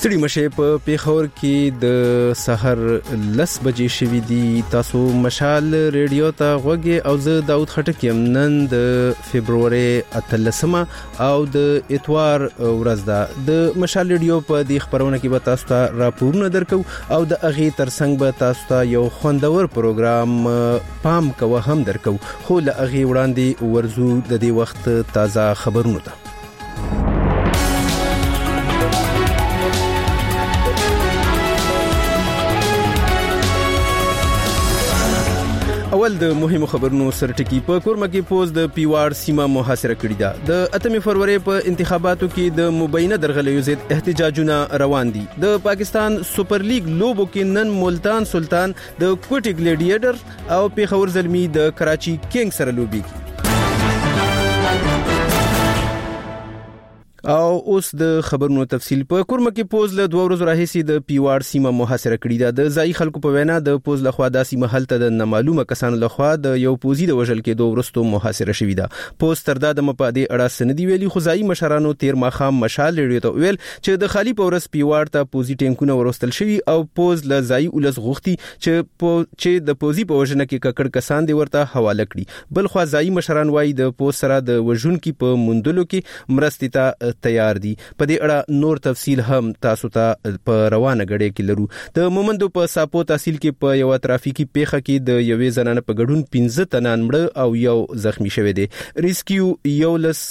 ستړي مشه په پیښور کې د سحر 10 بجې شوې دي. تاسو مشال ریډیو ته غوږی او زه داود خټک یم. نن د فبرवरी 18 او د اتوار ورځ ده. د مشال ریډیو په دې خبرونه کې به تاسو ته راپورونه درکو او د اغه ترڅنګ به تاسو ته یو خوندور پروګرام پام کوه هم درکو. خو له اغه وړاندې ورزو د دې وخت تازه خبرونه ده. اول د مهمو خبرونو سرټکی. په کورما کې پوز د پیوار سیمه محاصره کړې ده. د 8 فروری په انتخاباتو کې د مبینه درغلیو ضد احتجاجونه روان دي. د پاکستان سپر لیګ لوبو کې نن ملتان سلطان د کوټي ګلیډیټر او پیښور زلمی د کراچي کینګ سره لوبي کوي. او اوس د خبرونو تفصیل. په کورما کې پوز له 2 ورځې راهیسي د پیوار سیمه محاصره کړې ده. د ځای خلکو په وینا د پوز لخوا د سیمه حالت د نامعلومه کسانو لخوا د یو پوزي د وژل کې 2 ورځې محاصره شوې ده. پوز تر دا د مپادې اړه سندې ویلي خو ځای مشرانو تیر ماخام مشال ریډیو ته ویل چې د خالی پورس پیوار ته پوزي ټینکونه ورستل شوي او پوز له ځای ولس غوښتي چې د پوزي په وژنه کې ککړ کسان دی ورته حواله کړي. بل خو ځای مشران وایي د پوز سره د وژن کې په مندلو کې مرستې ته تیار دي. په دې اړه نور تفصیل هم تاسو ته په روانه غړې کې لرو. د مومندو په ساپو تحصیل کې په یو ترافیکي پیښه کې د یوې زنانه په ګډون 15 تنان مړه او یو زخمی شوی دی. ریسکیو یولس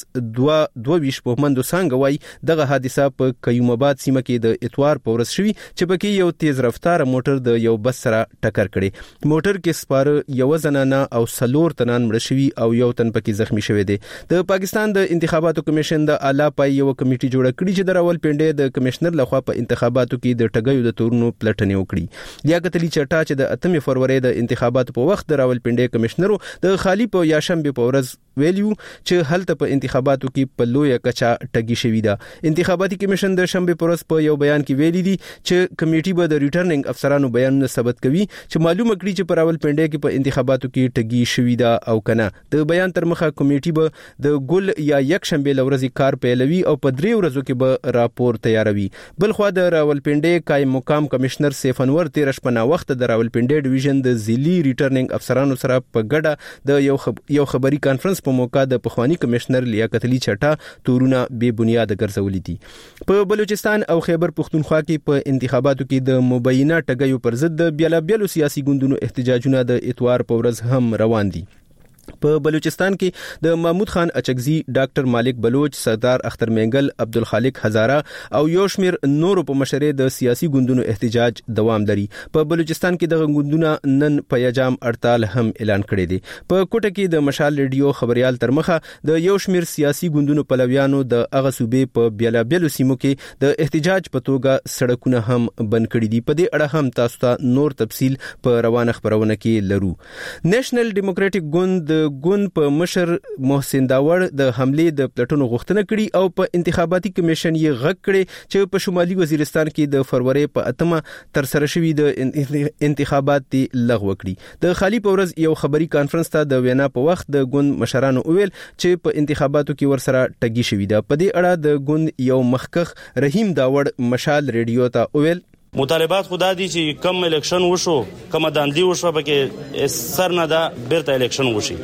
22 په مومندو څنګه وای دغه حادثه په کیوم آباد سیمه کې د اتوار په ورځ شوی چې پکې یو تیز رفتار موټر د یو بس سره ټکر کړي. موټر کې سپاره یو زنانه او 4 تنان مړه شوی او یو تن پکې زخمی شوی دی. د پاکستان د انتخاباتو کمیشن د اعلی پای یو کمیټه جوړ کړی چې د راولپنډي د کمشنر لخوا په انتخاباتو کې د ټګیو د تورونو پلټنې وکړي. لیاقت علي چټا چې د 8 فروری د انتخاباتو په وخت د راولپنډي کمشنر د خالی په یاشنبه په ورځ ویلیو چې هلته په انتخاباتو کې په لوی کچا ټګي شوی ده. انتخاباتي کمیشن د شنبه پر ورځ په یو بیان کې ویلي دي چې کمیټي به د ریټرنینګ افسرانو بیانونه ثبت کوي چې معلومه کړي چې په راولپنډي کې په انتخاباتو کې ټګي شوی ده او کنه. د بیان تر مخه کمیټي به د ګل یا یک شنبه لورځي کار پیلوي او په 3 ورځو کې به راپور تیاروي. بل خو د راولپنډي قائم مقام کمشنر سیف انور 13 شپه وخت د راولپنډي ډیویژن د ځلی ریټرنینګ افسرانو سره په ګډه د یو خبري کانفرنس په موقع د پخوانی کمشنر لیاقت علي چټا تورونه بے بنیاد ګرځولې دي. په بلوچستان او خیبر پختونخوا کې په انتخاباتو کې د مبینه ټګیو پر ضد د بیلابیلو سیاسي ګوندونو احتجاجونه د اتوار په ورځ هم روان دي. په بلوچستان کې د محمود خان اچکزی، ډاکټر مالک بلوچ، سردار اختر مینګل، عبدالخالق هزاره او یو شمیر نورو په مشرۍ د سیاسي ګوندونو احتجاج دوام لري. په بلوچستان کې د ګوندونو نن پیاجام هړتال هم اعلان کړی دی. په کوټه کې د مشال ریډیو خبريال تر مخه د یو شمیر سیاسي ګوندونو پلویانو د اغه صوبې په بیلابیلو سیمو کې د احتجاج په توګه سړکونه هم بند کړي دي. په دې اړه هم تاسو ته نور تفصیل په روانه خبرونه کې لرو. نېشنل ډیموکراټک ګوند ګوند په مشر محسن داوړ د حمله د پلټونو غوښتنه کړې او په انتخاباتي کمیشن یې غږ کړي چې په شمالي وزیرستان کې د فروری په 8 تر سره شوی د انتخابات لغوه کړي. د خالی په ورځ یو خبري کانفرنس ته د وینا په وخت د ګوند مشرانو ویل چې په انتخاباتو کې ورسره ټګي شوی ده. په دې اړه د ګوند یو مخکخ رحیم داوړ مشال ریډیو ته ویل مطالبات خدا دي چې کم الیکشن وشو، کم داندلی وشو، پکې سر نه دا بیرته الیکشن وشي.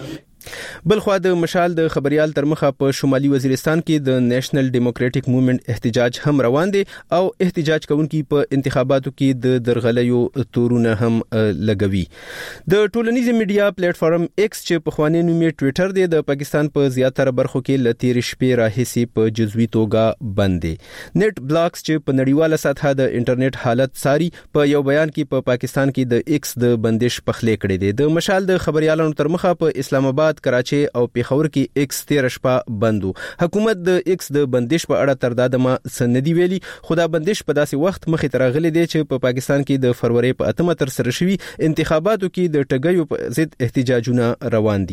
بل خو د مشال د خبريال تر مخه په شمالي وزیرستان کې د نېشنل ډیموکراټک موومېنټ احتجاج هم روان دي او احتجاج کوونکي په انتخاباتو کې د درغلیو تورونه هم لګوي. د ټولنیزي میډیا پلیټ فارم ایکس چې په خواني نومي ټوئیټر دی د پاکستان په زیاتره برخو کې لتیر شپې راهسي په جزوي توګه بند دي. نت بلاکس چې په نړیواله سطحه د انټرنیټ حالت ساري په یو بیان کې په پاکستان کې د ایکس د بندش پخلې کړې دي. د مشال د خبريالانو تر مخه په اسلام آباد، کراچي او پیښور کې ایکس 13 شپه بندو. حکومت د ایکس د بندش په اړه تر دادمه سندې ویلي خدا بندش په داسې وخت مخې ترغلي دی چې په پاکستان کې د فروری په 8 تر سره شوی انتخاباتو کې د ټګیو په ضد احتجاجونه روان دي.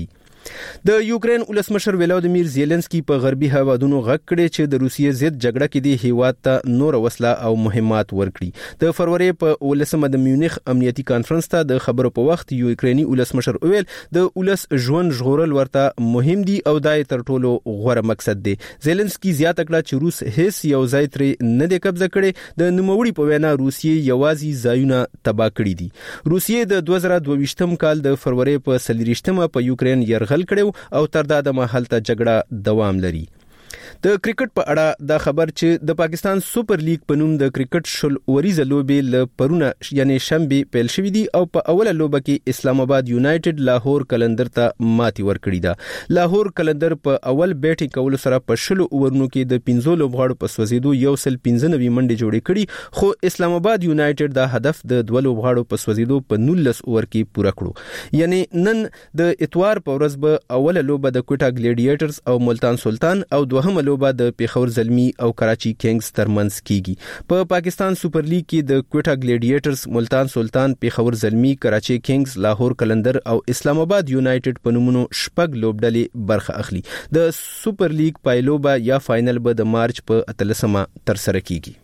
د یوکرين ولسمشر ولادیمیر زيلنسکي په غربي هوادونو غږ کړی چې د روسیې ضد جګړه کې د هیواد ته نور وسله او مهمات ورکړي. د فروری په 18 د میونخ امنیتي کانفرنس ته د خبرو په وخت یوکريني ولسمشر ویل د ولس ژوند ژغورل ورته مهم دي او دای تر ټولو غوره مقصد دی. زيلنسکي زیاته کړه چې روس هیڅ یو ځای ترې نه دی قبضه کړي. د نوموړي په وینا روسیې یوازې ځایونه تباه کړي دي. روسیې د 2022م کال د فروری په 23مه په یوکرين يرغل کړو او تر دا د مهال ته جګړه دوام لري. د کرکټ په اړه دا خبر چې د پاکستان سوپر لیګ په نوم د کرکټ شل وریزه لوبې ل پرونه یعنی شنبه پیل شوې دي او په اوله لوبه کې اسلام آباد یونایټډ لاهور کلندر ته ماتي ورکړې ده. لاهور کلندر په اول بیټینګ کول سره په شل اورونو کې د 15 لوبغاړو په سوځیدو 195 منډې جوړې کړې خو اسلام آباد یونایټډ دا هدف د 2 لوبغاړو په سوځیدو په 19 اور کې پوره کړو. یعنی نن د اتوار په ورځ به اوله لوبه د کوټا ګلیډیټرز او ملتان سلطان او دوهمه لوبه د پیښور زلمی او کراچي کینګز ترمنځ کیږي. په پاکستان سوپر لیګ کې د کوټا ګلیډیټرز، ملتان سلطان، پیښور زلمی، کراچي کینګز، لاهور کلندر او اسلام آباد یونایټډ په نومونو شپږ لوبډلې برخه اخلي. د سوپر لیګ پایلوبه یا فائنل به د مارچ په 13مه تر سره کیږي.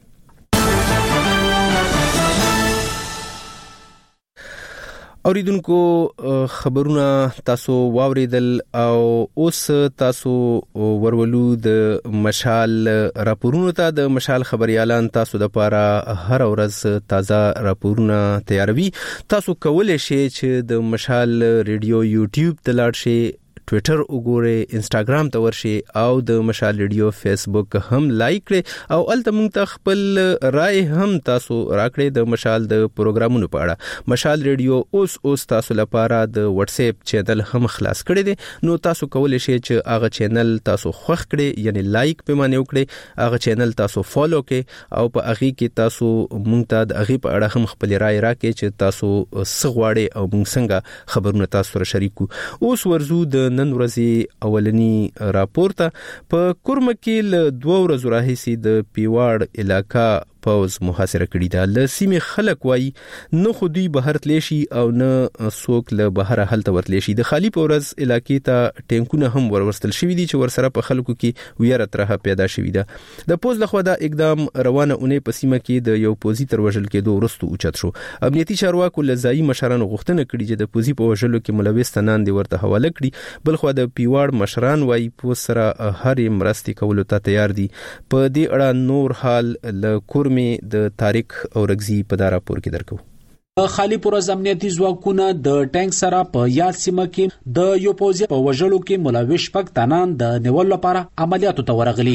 اوریدونکو خبرونه تاسو واوریدل او اوس تاسو ورولو د مشال راپورونو ته. د مشال خبريالان تاسو د لپاره هر ورځ تازه راپورونه تیاروي. تاسو کولای شئ چې د مشال ریډیو یوټیوب ته لاړ شئ، ټویټر وګورئ، انستګرام ته ورشئ او د مشال ریډیو فیسبوک هم لایک کړئ او الته موږ ته خپل رائے هم تاسو راکړئ د مشال د پروګرامونو په اړه. مشال ریډیو اوس تاسو لپاره د واتس اپ چینل هم خلاص کړی دی، نو تاسو کولای شئ چې هغه چینل تاسو خوښ کړئ، یعنی لایک په معنی وکړئ، هغه چینل تاسو فالو کړئ او په هغه کې تاسو موږ ته د هغه په اړه هم خپل رائے راکړئ چې تاسو څه غواړئ او موږ څنګه خبرونه تاسو سره شریکو. اوس ورزو د نن ورځې اولنی راپور ته. په کورمه کې ل 2 ورځې راهیسي د پیواړ علاقہ پوز محاصره کړی دا. ل سیمه خلک وای نه خودي بهر تلی شي او نه سوک له بهر حالت ورتلی شي. د خالی پورز علاقې ته ټینکونه هم ورورستل شوی دي چې ورسره په خلکو کې ویره ترها پیدا شوی ده. د پوز لخوا دا اقدام روانه اونې په سیمه کې د یو پوزي تر وژل کېدو وروسته اوچت شو. امنیتي چارواکو له ځایي مشرانو غوښتنه کړې چې د پوزي په وژلو کې ملوث تنان دی ورته حواله کړي. بلخو د پیواړ مشران وای پوز سره هر مرستې کولو ته تیار دي. په دې اړه نور حال له کورمه د تاریخ او رغزي په دا راپور کې درکو. خالی پورز امنیتي ځواکونه د ټانک سره په یاد سیمه کې د یو پوزي په وژلو کې ملوث پښتانان د نیول لپاره عملیاتو ته ورغلي.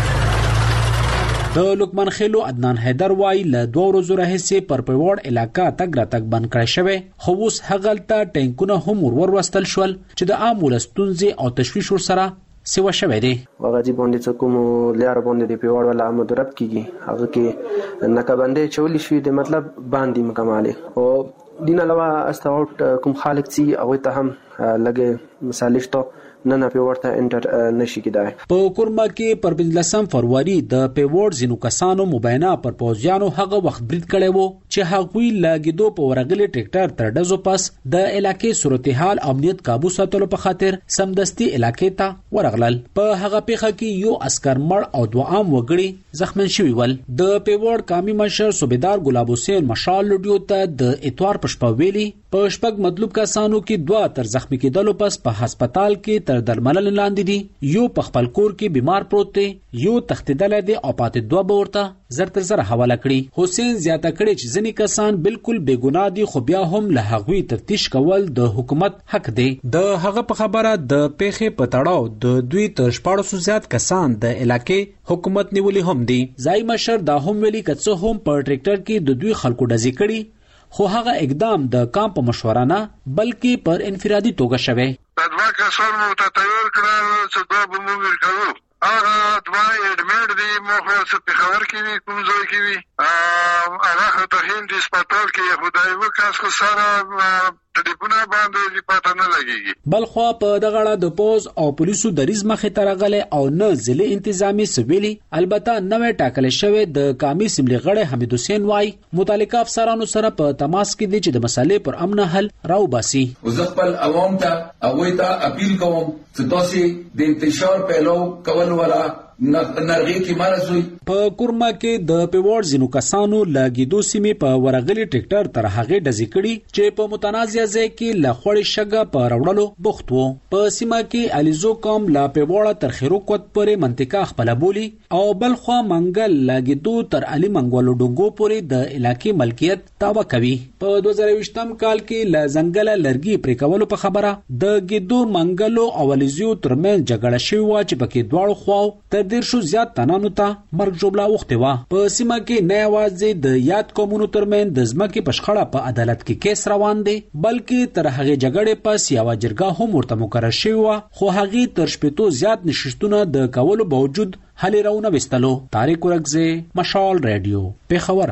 د لوکمان خېلو عدنان حیدر وای له 2 ورځې راهیسي پر پیواړ علاقہ تګ راتګ بند کړی شوی، خو اوس هغلته ټانکونه هم ورورستل شول چې د عام ولستونځي او تشویش سره سیوا شوی دی. واغجی باندې څه کوم لار باندې د پیواړ ولا مدرب کیږي هغه کې نکبندې چولې شوې د مطلب باندې مکماله او دین علاوه استاوت کوم خالق سي او ته هم لګه مثالشتو نه پیورته انټر نشي کېدای. په کورما کې پر 15 فروری د پیوړ زینو کسانو مبینه پر پوزیانو هغه وخت برید کړي وو چې هغوی لاګیدو په ورغلي ټریکټر تر دزو پاس د علاقې صورتحال امنیت قابو ساتلو په خاطر سمدستي علاقې ته ورغلل. په هغه پیخه کې یو عسكر مړ او 2 عام وګړي زخمن شوي ول. د پیوړ قومي مشر صوبیدار ګلاب حسین مشال لډیو ته د اتوار پښپا ویلي په شپږ مطلوب کسانو کې 2 تر زخمی کېدلو پس په هسپتال کې تر درملنې لاندې دي، یو په خپل کور کې بیمار پروت دی، یو تختیدل دی او پاتې 2 ورته زر تر زر حواله کړي. حسین زیاته کړي چې ځینې کسان بالکل بے ګناه دي خو بیا هم له هغوی تفتیش کول د حکومت حق دی. د هغه په خبره د پیښې په تړاو د دوی تر 1400 زیات کسان د علاقې حکومت نیولي هم دي. ځای مشر دا هم ویلي که څه هم په ټریکټر کې د دوی خلکو ډزې کړي خو هغه اقدام د کام په مشوره نه بلکې پر انفرادي توګه شوی. دغه کسان مو ته تیار کړل چې دا به موږ وکړو. هغه دوی اډمټ دي مو خو څه خبر کوي کوم ځای کې وي هغه ته هند هسپتال کې خدای وکاس کو سره ټلیفون باندې راځي پته نه لګيږي. بلخوا په دغه اړه د پوز او پولیسو دریز مخې ته راغلي او نه ضلع انتظامی سویلي البته نوې ټاکل شوی د قومي اسمبلی غړی حمید حسین وای متعلقه افسرانو سره په تماس کې دي چې د مسلې پر امن حل راوباسي. وزخپل عوام ته اوی ته اپیل کوم چې تاسو د انتشار پیلو کول ولا نرغي کې مرزوي. په کورما کې د پیوړ زینو کسانو لګیدو سیمې په ورغلي ټریکټر تر هغه ډزې کړي چې په متنازع ځای کې لخوړې شګه په راوړلو بوخت وو. په سیمه کې الیزو کوم لا پیوړه تر خیروکوت پورې منطقه خپل بولی او بلخوا منګل لګیدو تر علي منګولو ډنګو پورې د علاقې ملکیت دعوه کوي. په 2020م کال کې ل ځنګل لرګي پرې کولو په خبره د ګیدو منګلو او الیزو ترمن جګړه شوی و چې پکې دواړو خواو دیر شو زیات تنانو ته مرګ جوړلا وخته وا. په سیمه کې نه आवाज د یاد قومونو ترمن د ځمکې په شخړه په عدالت کې کیس روان دی بلکې تر هغه جګړې پس یو جرګه هم ورته مقرر شوی و خو هغه تر شپږ زیات نشښتونه د کولو باوجود حل راونه وستلو. طارق ورغزه مشال رادیو پیښور.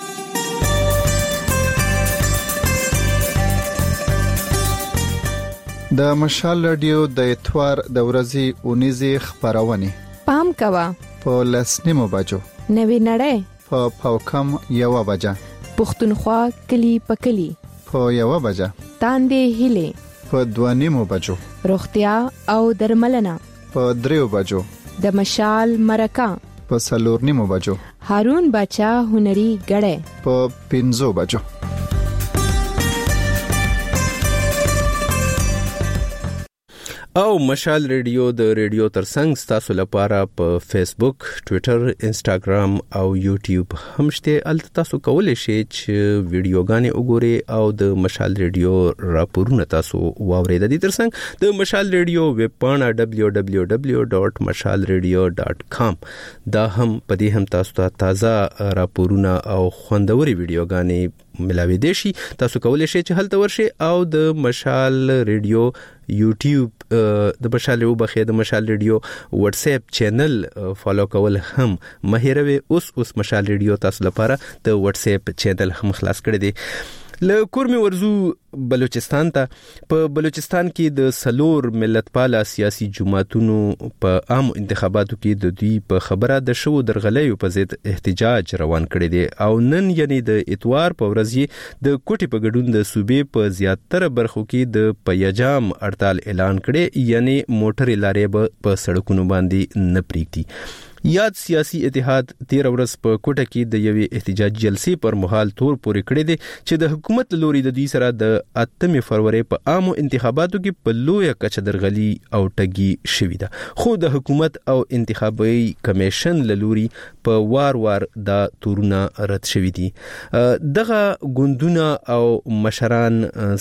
د مشال رادیو د اتوار د ورځې اونیزه خبرونه پام کوا په لسنیمو بجو نوی نړۍ په پاوکم یو بجه پښتونخوا کلی پکلی په یو بجه تاندې هله په دوانیمو بجو روغتیا او درملنه په دریو بجو د مشال مرکه په سلورنیمو بجو هارون بچا هنري غړې په 5 بجو. او مشال ریډیو د ریډیو ترڅنګ تاسو لپاره په فیسبوک، ټوئیټر، انسټاګرام او یوټیوب هم شته. البته تاسو کولای شئ چې ویډیوګانې وګورئ او د مشال ریډیو راپورونه تاسو واورئ. د دې ترڅنګ د مشال ریډیو ویب پاڼه www.mashalradio.com دا هم پدې هم تاسو ته تازه راپورونه او خوندوري ویډیوګانې ملاوي دي شي. تاسو کولای شئ چې هلته ورشئ او د مشال ریډیو یوټیوب د مشال وبخې د مشال ریډیو واتس اپ چینل فالو کول هم مهیروي. اوس مشال ریډیو تاسو لپاره د واتس اپ چینل هم خلاص کړی دی. له کورمي ورزو بلوچستان ته. په بلوچستان کې د سلور ملتپاله سیاسي جماعتونو په عام انتخاباتو کې د دوی په خبره د شو درغلیو په ضد احتجاج روان کړی دی او نن یعنی د اتوار په ورځ د کوټي په ګډون د صوبې په زیاتره برخو کې د پیجام هړتال اعلان کړي یعنی موټر لارې په سړکونو باندې نه پریږدي. یاد سیاسي اتحاد 13 ورځ په کوټه کې د یوې احتجاجي جلسې پر مهال تور پورې کړی دی چې د حکومت لوري د دوی سره د 8 فروری په عامو انتخاباتو کې په لویه کچه درغلي او ټګي شوې ده. خو د حکومت او انتخابي کمیشن لوري په وار دا تورونه رد شوې دي. دغه ګوندونه او مشران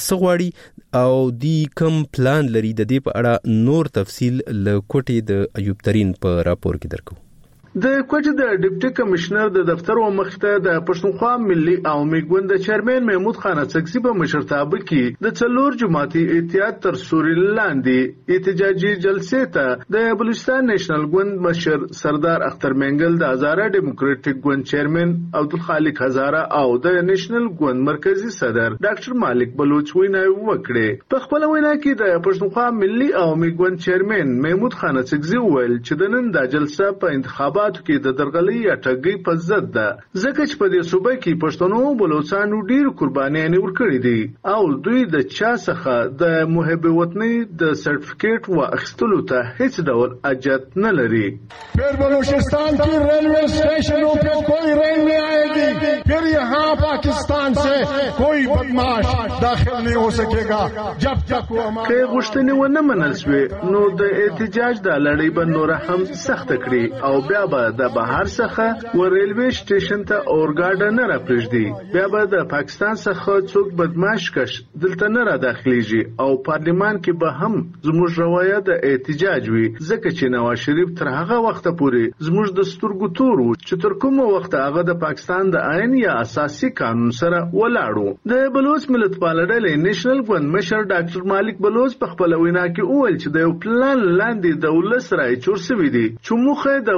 سغواړي او دی کم پلان لري د دې په اړه نور تفصیل له کوټې د ایوب ترين په راپور کې درکو. د کوټې د ډیپټي کمشنر د دفتر و مخته د پښتونخوا ملي عوامي ګوند چیرمن محمود خان اڅکزي په مشرتابه کې د څلور جماعتي اتحاد تر سوري لاندې احتجاجي جلسې ته د بلوچستان نېشنل ګوند مشر سردار اختر منګل، د هزاره ډیموکراټک ګوند چیرمن عبدالخالق هزاره او د نېشنل ګوند مرکزی صدر ډاکټر مالک بلوچ ویناوي وکړې. په خپل وینا کې د پښتونخوا ملي عوامي ګوند چیرمن محمود خان اڅکزي وویل چې د نن د جلسه په انتخابات کې د درغلي یا ټګۍ په ضد ده ځکه چې په دې صوبه کې پښتنو بلوچستانو ډیر قربانیانې ورکړي دي او دوی د چا څخه د محب وطني د سرټیفیکیټ واخیستلو ته هیڅ ډول اجازه نه لري. پھر بلوچستان کی ریلوے اسٹیشنوں پہ کوئی ریل نہیں آئے گی، پھر یہاں پاکستان سے کوئی بدماش داخل نہیں ہو سکے گا جب تک وہ که غوښتنې ونه منل شوې نو د احتجاج د لړۍ به نور هم سخت کړي او بیا به د بهر څخه و ریلوے سټیشن ته اورګاډ نه راپرېږدي. بیا به د پاکستان څخه څوک بدمعاش کش دلته نه را داخليږي او پارلیمان کې به هم زموږ روایت د احتجاج وي ځکه چې نواز شریف تر هغه وخت پورې زموږ د سترګو تور و چې تر کومه وخت هغه د پاکستان د آئین یا اساسي قانون سره ولاړو. د بلوچ ملت پالډلې نېشنل ګوند مشر ډاکټر مالک بلوچ په خپل وینا کې وویل چې د یو پلان لاندې د ولس رای چور شوی دی چې موخه د ولس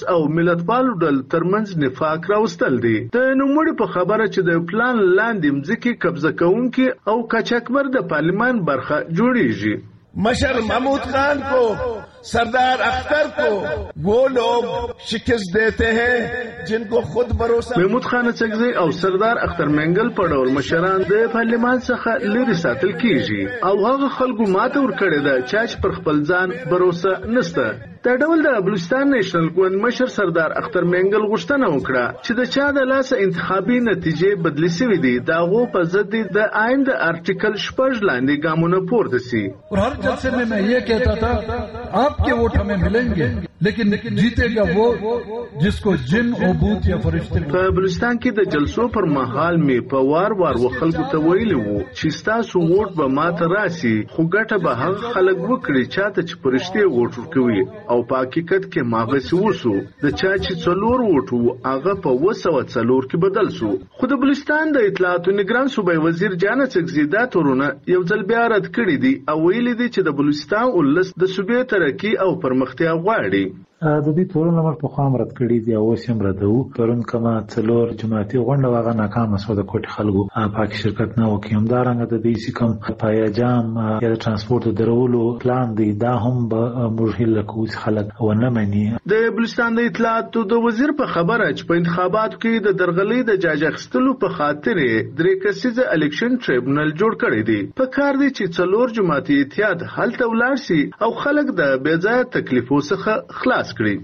او ملتپالو ډلو ترمنځ نفاق راوستل دي. د نوموړي په خبره چې د پلان لاندې مځکې قبضه کوونکي او کچکمر د پارلمان برخه جوړیږي. मशर महमूद खान को, सरदार अख्तर को वो लोग शिकस्त देते हैं जिनको खुद भरोसा. महमूद खान څنګه او سردار اختر منګل په ډول مشران د پارلمان څخه لري ساتل کیږي او هغه خلکو ماته ورکړي ده چې پر خپل ځان باور نشته. د ډول د بلوچستان نېشنل ګوند مشر سردار اختر منګل غوښتنه وکړه چې د چا د لاس انتخابي نتیجې بدلې شوې دي دغه په ضد د آئین د آرټیکل 6 لاندې ګامونه پورته سي. और हर जलसे में मैं ये कहता था आपके वोट हमें मिलेंगे लेकिन जीतेगा वो जिसको जिन और भूत या फरिश्ते. په بلوچستان کې د جلسو پر مهال می په وار و خلکو ته ویلي وو چې تاسو ووټ به ماته راسي خو ګټه به هغه خلک وکړي چاته چې فرشتي ووټ ورکوي او په حقیقت کې ماغه وسو د چا چې څلور ووټو هغه په 204 کې بدل سو. خو د بلوچستان د اطلاعات او نگران صوبای وزیر جانت سکزیدا تورونه یو ځل بیا رد کړی دي او ویلي دي چې د بلوچستان ولس د صوبې ترقی او پرمختیا غواړي. د دې تورونه موږ په خام رد کړی دی او سیم ردو پرون کما څلور جماعتي غونډه واغه ناکامه شو د کوټ خلکو پاک شرکت نه وکيم دارنګ د دې سکم پایا جام یا د ترانسپورت درولو پلان دی دا هم به مرحله کوز خلک ونه مانی. د بلوچستان د اطلاعات د وزیر په خبره چې په انتخاباتو کې د درغلۍ د جاج اخیستلو په خاطر درې کسیزه الیکشن ټریبونل جوړ کړی دی. په کار دی چې څلور جماعتي اتحاد هلته ولاړ شي او خلک د بې ځایه تکلیفو څخه خلاص کړي.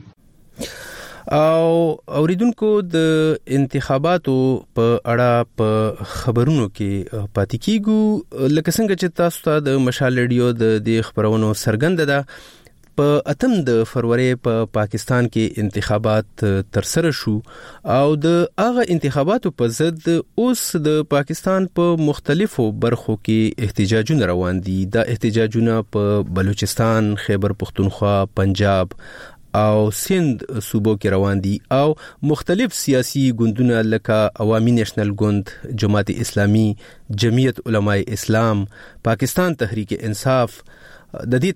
او اوریدونکو د انتخاباتو په اړه په خبرونو کې پاتې کیږو لکه څنګه چې تاسو ته د مشال ریډیو د خبرونو سرګند ده په 8 د فروری په پاکستان کې انتخابات ترسره شو او د هغه انتخاباتو په ضد اوس د پاکستان په مختلفو برخو کې احتجاجونه روان دي. دا احتجاجونه په بلوچستان، خیبر پختونخوا، پنجاب او سند صوبو کې روان دي او مختلف سیاسي ګوندونه لکه عوامي نېشنل ګوند، جماعت اسلامي، جمعیت علماء اسلام، پاکستان تحریک انصاف، د دې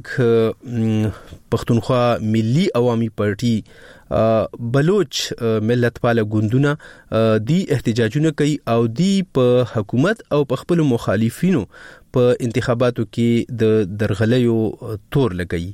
ترڅنګ پختونخوا ملي عوامي پارټي، بلوچ ملتپاله ګوندونه دی احتجاجونه کوي او دی په حکومت او په خپل مخالفینو په انتخاباتو کې د درغلیو تور لګي.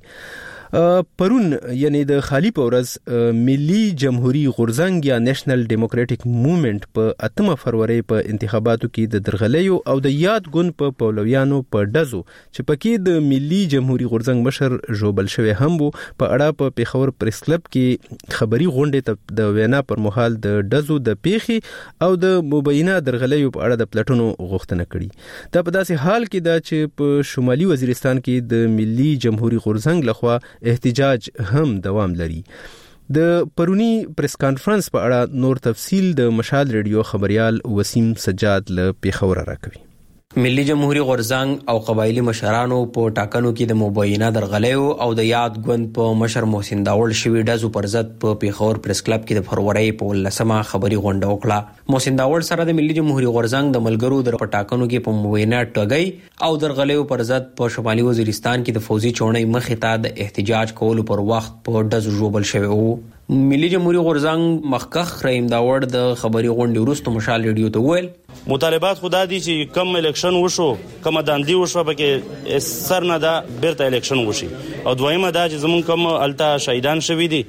پرون یعنی د خالی په ورځ ملي جمهوریت غورځنګ یا نېشنل ډیموکراټک موومېنټ په 8 فروری په انتخاباتو کې د درغلیو او د یاد ګوند په پولویانو په ډزو چې پکې د ملي جمهوریت غورځنګ مشر ژوبل شوی هم وو په اړه په پیښور پریس کلب کې خبري غونډه ته د وینا پر مهال د ډزو د پیښې او د مبینه درغلیو په اړه د پلټونو غوښتنه کړې. دا په داسې حال کې دا چې په شمالي وزیرستان کې د ملي جمهوریت غورځنګ لخوا احتجاج هم دوام لري. د پرونی پریس کانفرنس په اړه نور تفصیل د مشال ریډیو خبريال وسیم سجاد له پیښور راکوي. ملي جمهوریت غورځنګ او قبایلی مشرانو په ټاکنو کې د مبینه درغلیو او د یاد ګوند په مشر محسن داوړ شوی ډزو پر ضد په پیښور پریس کلب کې د فروری په 19 خبري غونډه وکړه. محسن داوړ سره د ملي جمهوریت غورځنګ د ملګرو د ټاکنو کې په مبینه ټګي او درغلیو پر ضد په شمالي وزیرستان کې د فوزي چونې مخې ته د احتجاج کولو پر وخت په ډزو ژوبل شوی وو. ملي جمهوریت غورځنګ مخکخ رحیم داوړ د خبري غونډې وروسته مشال ریډیو ته ویل مطالبات خدا دي چې کم الیکشن وشو، کم داندي وشو پکې سر نه دا بیرته الیکشن وشي او دویمه دا چې زمون کم التا شهیدان شوی دي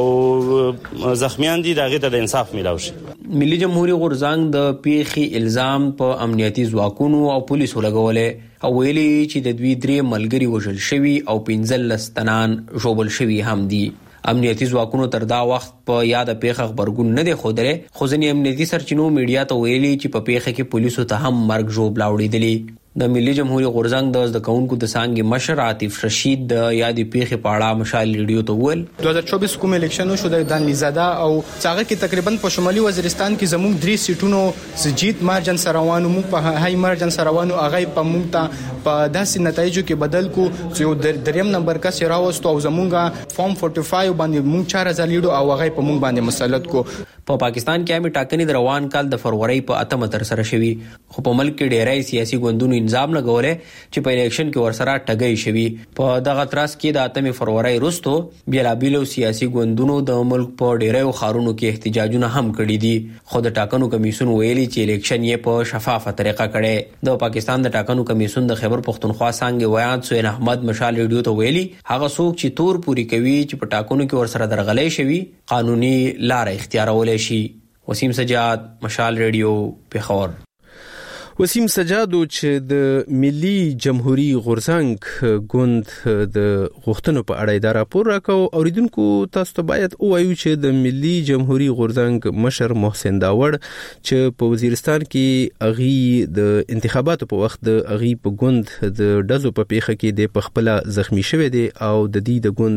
او زخمیان دي دغه ته د انصاف ملاوي شي. ملي جمهوریت غورځنګ د پیښې الزام په امنیتي ځواکونو او پولیسو لګولې او ویلي چې د دوی درې ملګري وژل شوي او 15 تنان ژوبل شوي هم دي. امنیتي ځواکونو تر دا وخت په یاد پیښه خبرګون نه دی خوده خو ځینې امنیتي سرچینو میډیا ته ویلي چې په پیښه کې پولیسو ته هم مرګ ژوبل اوریدلی. د ملي جمهوریت غورځنګ د زدهکونکو د څانګې مشر عاطف رشید د یادې پیښې په اړه مشال ریډیو ته وویل 2024 کوم الیکشن شو د دانلی زاده او څنګه کې تقریبا په شمالي وزیرستان کې زموږ 3 سیټونو سجید مارجن سروانو موږ په هاي مارجن سروانو هغه په موږ ته په داسې نتایجو کې بدل کو چې دریم نمبر کا سراوستو او زموږه فارم 45 باندې موږ 4000 لیډو او هغه په موږ باندې مسلط کو. په پاکستان کې عامه ټاکنې د روان کال د فروری په 8 تر سره شوي، خو په ملک کې ډیری سیاسي ګوندونو انضام لګولې چې په الیکشن کې ورسره ټګۍ شوي. په دغه ترڅ کې د 8 فروری وروسته بیلابیلو سیاسي ګوندونو د ملک په ډیریو ښارونو کې احتجاجونه هم کړي دي، خو د ټاکنو کمیسیون ویلي چې الیکشن یې په شفافه طریقه کړي. د پاکستان د ټاکنو کمیسیون د خیبر پختونخوا څنګه ویان سوین احمد مشال ریډیو ته ویلي هغه څوک چې تور پوری کوي چې په ټاکنو کې ورسره درغلې شوي قانوني لار اختیارولای شي. وسیم سجاد، مشال ریډیو، پیښور. وسیم سجادو چې د ملي جمهوریت غورځنګ ګوند د غوښتنو په اړه دا راپور راکاو. اوریدونکو تاسو ته باید ووایو چې د ملي جمهوریت غورځنګ مشر محسن داوړ چې په وزیرستان کې اغي د انتخاباتو په وخت د اغي په ګوند د ډزو په پیخه کې د پخپله زخمی شوی دی او د دې د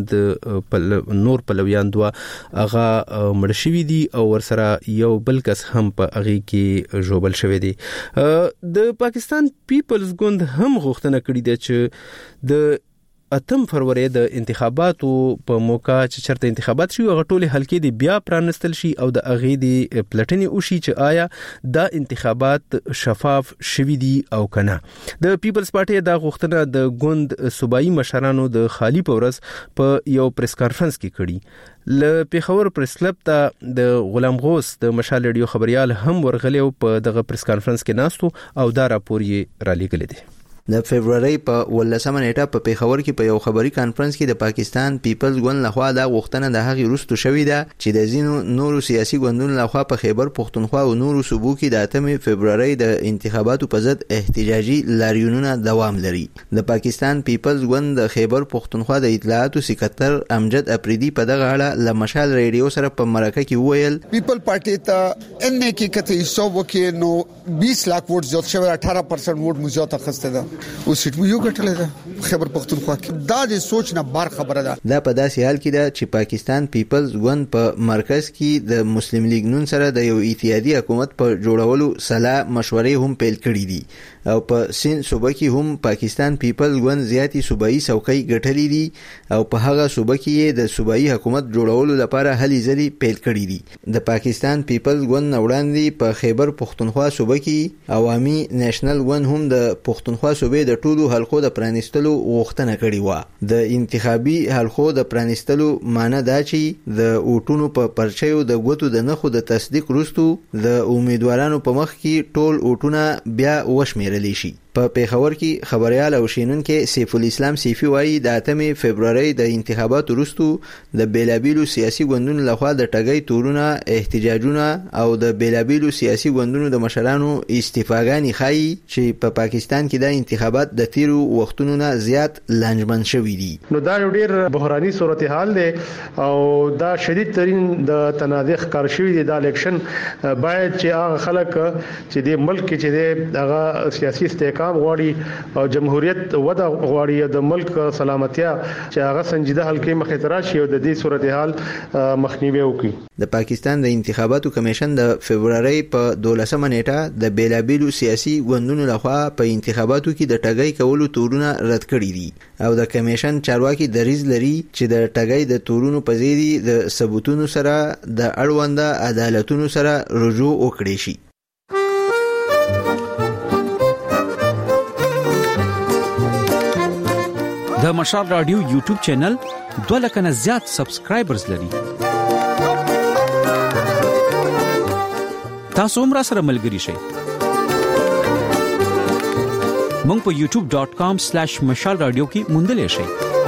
ګوند نور پلویان دوا اغا مړ شوی دي او ورسره یو بل کس هم په اغي کې جوبل شوی دی. د پاکستان پیپلز ګوند هم غوښتنه کړې ده چې د 8 فروری د انتخاباتو په موقع چې چرته انتخابات شي هغه ټول حلقې د بیا پرانستل شي او د اغې د پلټنې وشي چې آیا دا انتخابات شفاف شوي دي او کنه. د پیپلز پارټي دا غوښتنه د ګوند صوبایي مشرانو د خالی پورس په یو پریس کانفرنس کې کړي. ل پیښور پریس کلب ته د غلام غوث د مشال ریډیو خبريال هم ورغلی او په دغه پریس کانفرنس کې ناستو او دا راپور یې را لېږلی دی. د فبرवरी په 18 نیټه په پیښور کې په یو خبري کانفرنس کې د پاکستان پیپلز ګوند لخوا دا غوښتنه د هغې وروسته شوې ده چې د ځینو نورو سیاسي ګوندونو لخوا په خیبر پختونخوا او نورو صوبو کې د 8 فبرवरी د انتخاباتو په ضد احتجاجي لاریونونه دوام لري. د پاکستان پیپلز ګوند د خیبر پختونخوا د اطلاعاتو سکرټر امجد افریدي په دغه اړه له مشال ریډیو سره په مرکه کې وویل پیپل پارټي ته ان کې کته حساب وکړي نو 20 लाख ووټ زیات شوی 18% ووټ مو زیات اخسته ده او سیټ مو یو ګټلې ده خیبر پختونخوا کې. دا د سوچ نه بار خبره ده. دا په داسې حال کې ده چې پاکستان پیپلز ګوند په مرکز کې د مسلم لیگ نون سره د یو اتحادیه حکومت په جوړولو سلا مشورې هم پیل کړې دي او په سین صوبه کې هم پاکستان پیپلز ګوند زیاتی صوبایي څوکۍ ګټلې دي او په هغه صوبه کې د صوبایي حکومت جوړولو لپاره هلې ځلې پیل کړې دي. د پاکستان پیپلز ګوند وړاندې په خیبر پختونخوا صوبه کې عوامي نېشنل ګوند هم د پختونخوا صوبې د ټولو حلقو د پرانستلو غوښتنه کړې و. د انتخابي حلقو د پرانستلو معنی دا چې د اوټونو په پرچیو د ګوتو د نخو د تصدیق وروسته د امیدوارانو په مخ کې ټول اوټونه بیا وشمیرلی شي. په پیښور کې خبريال او شینونکو سیف الاسلام سیفی وایي د 8 فبرवरी د انتخاباتو وروسته د بیلابیلو سیاسي ګوندونو لخوا د ټګۍ تورونه احتجاجونه او د بیلابیلو سیاسي ګوندونو د مشرانو استعفاګانې ښایي چې په پاکستان کې د انتخابات د تیرو وختونو نه زیات لنجمن شوي دي. نو دا ډیر بحراني صورتحال دی او دا شدید ترين د تنازع کار شوی دی. د الیکشن باید چې هغه خلک چې د ملک کې چې دغه سیاسي استحکام غواړي او جمهوریت وده غواړي د ملک سلامتیا چې هغه سنجیده حلقې مخې ته راشي او د دې صورتحال مخنیوي وکړي. د پاکستان د انتخاباتو کمیشن د فبرवरी په 12 نیټه د بیلابیلو سیاسي ګوندونو لخوا په انتخاباتو کې د ټګۍ کولو تورونه رد کړي دي او د کمیشن چارواکي دریځ لري چې د ټګۍ د تورونو په ځای د ثبوتونو سره د اړونده عدالتونو سره رجوع وکړي شي. د مشال رادیو یوټیوب چینل 2 لک نه زیات سبسکرایبرز لري. تاسو هم را سره ملګري شئ. مونږ په youtube.com/mashal radio کې موندلی شئ.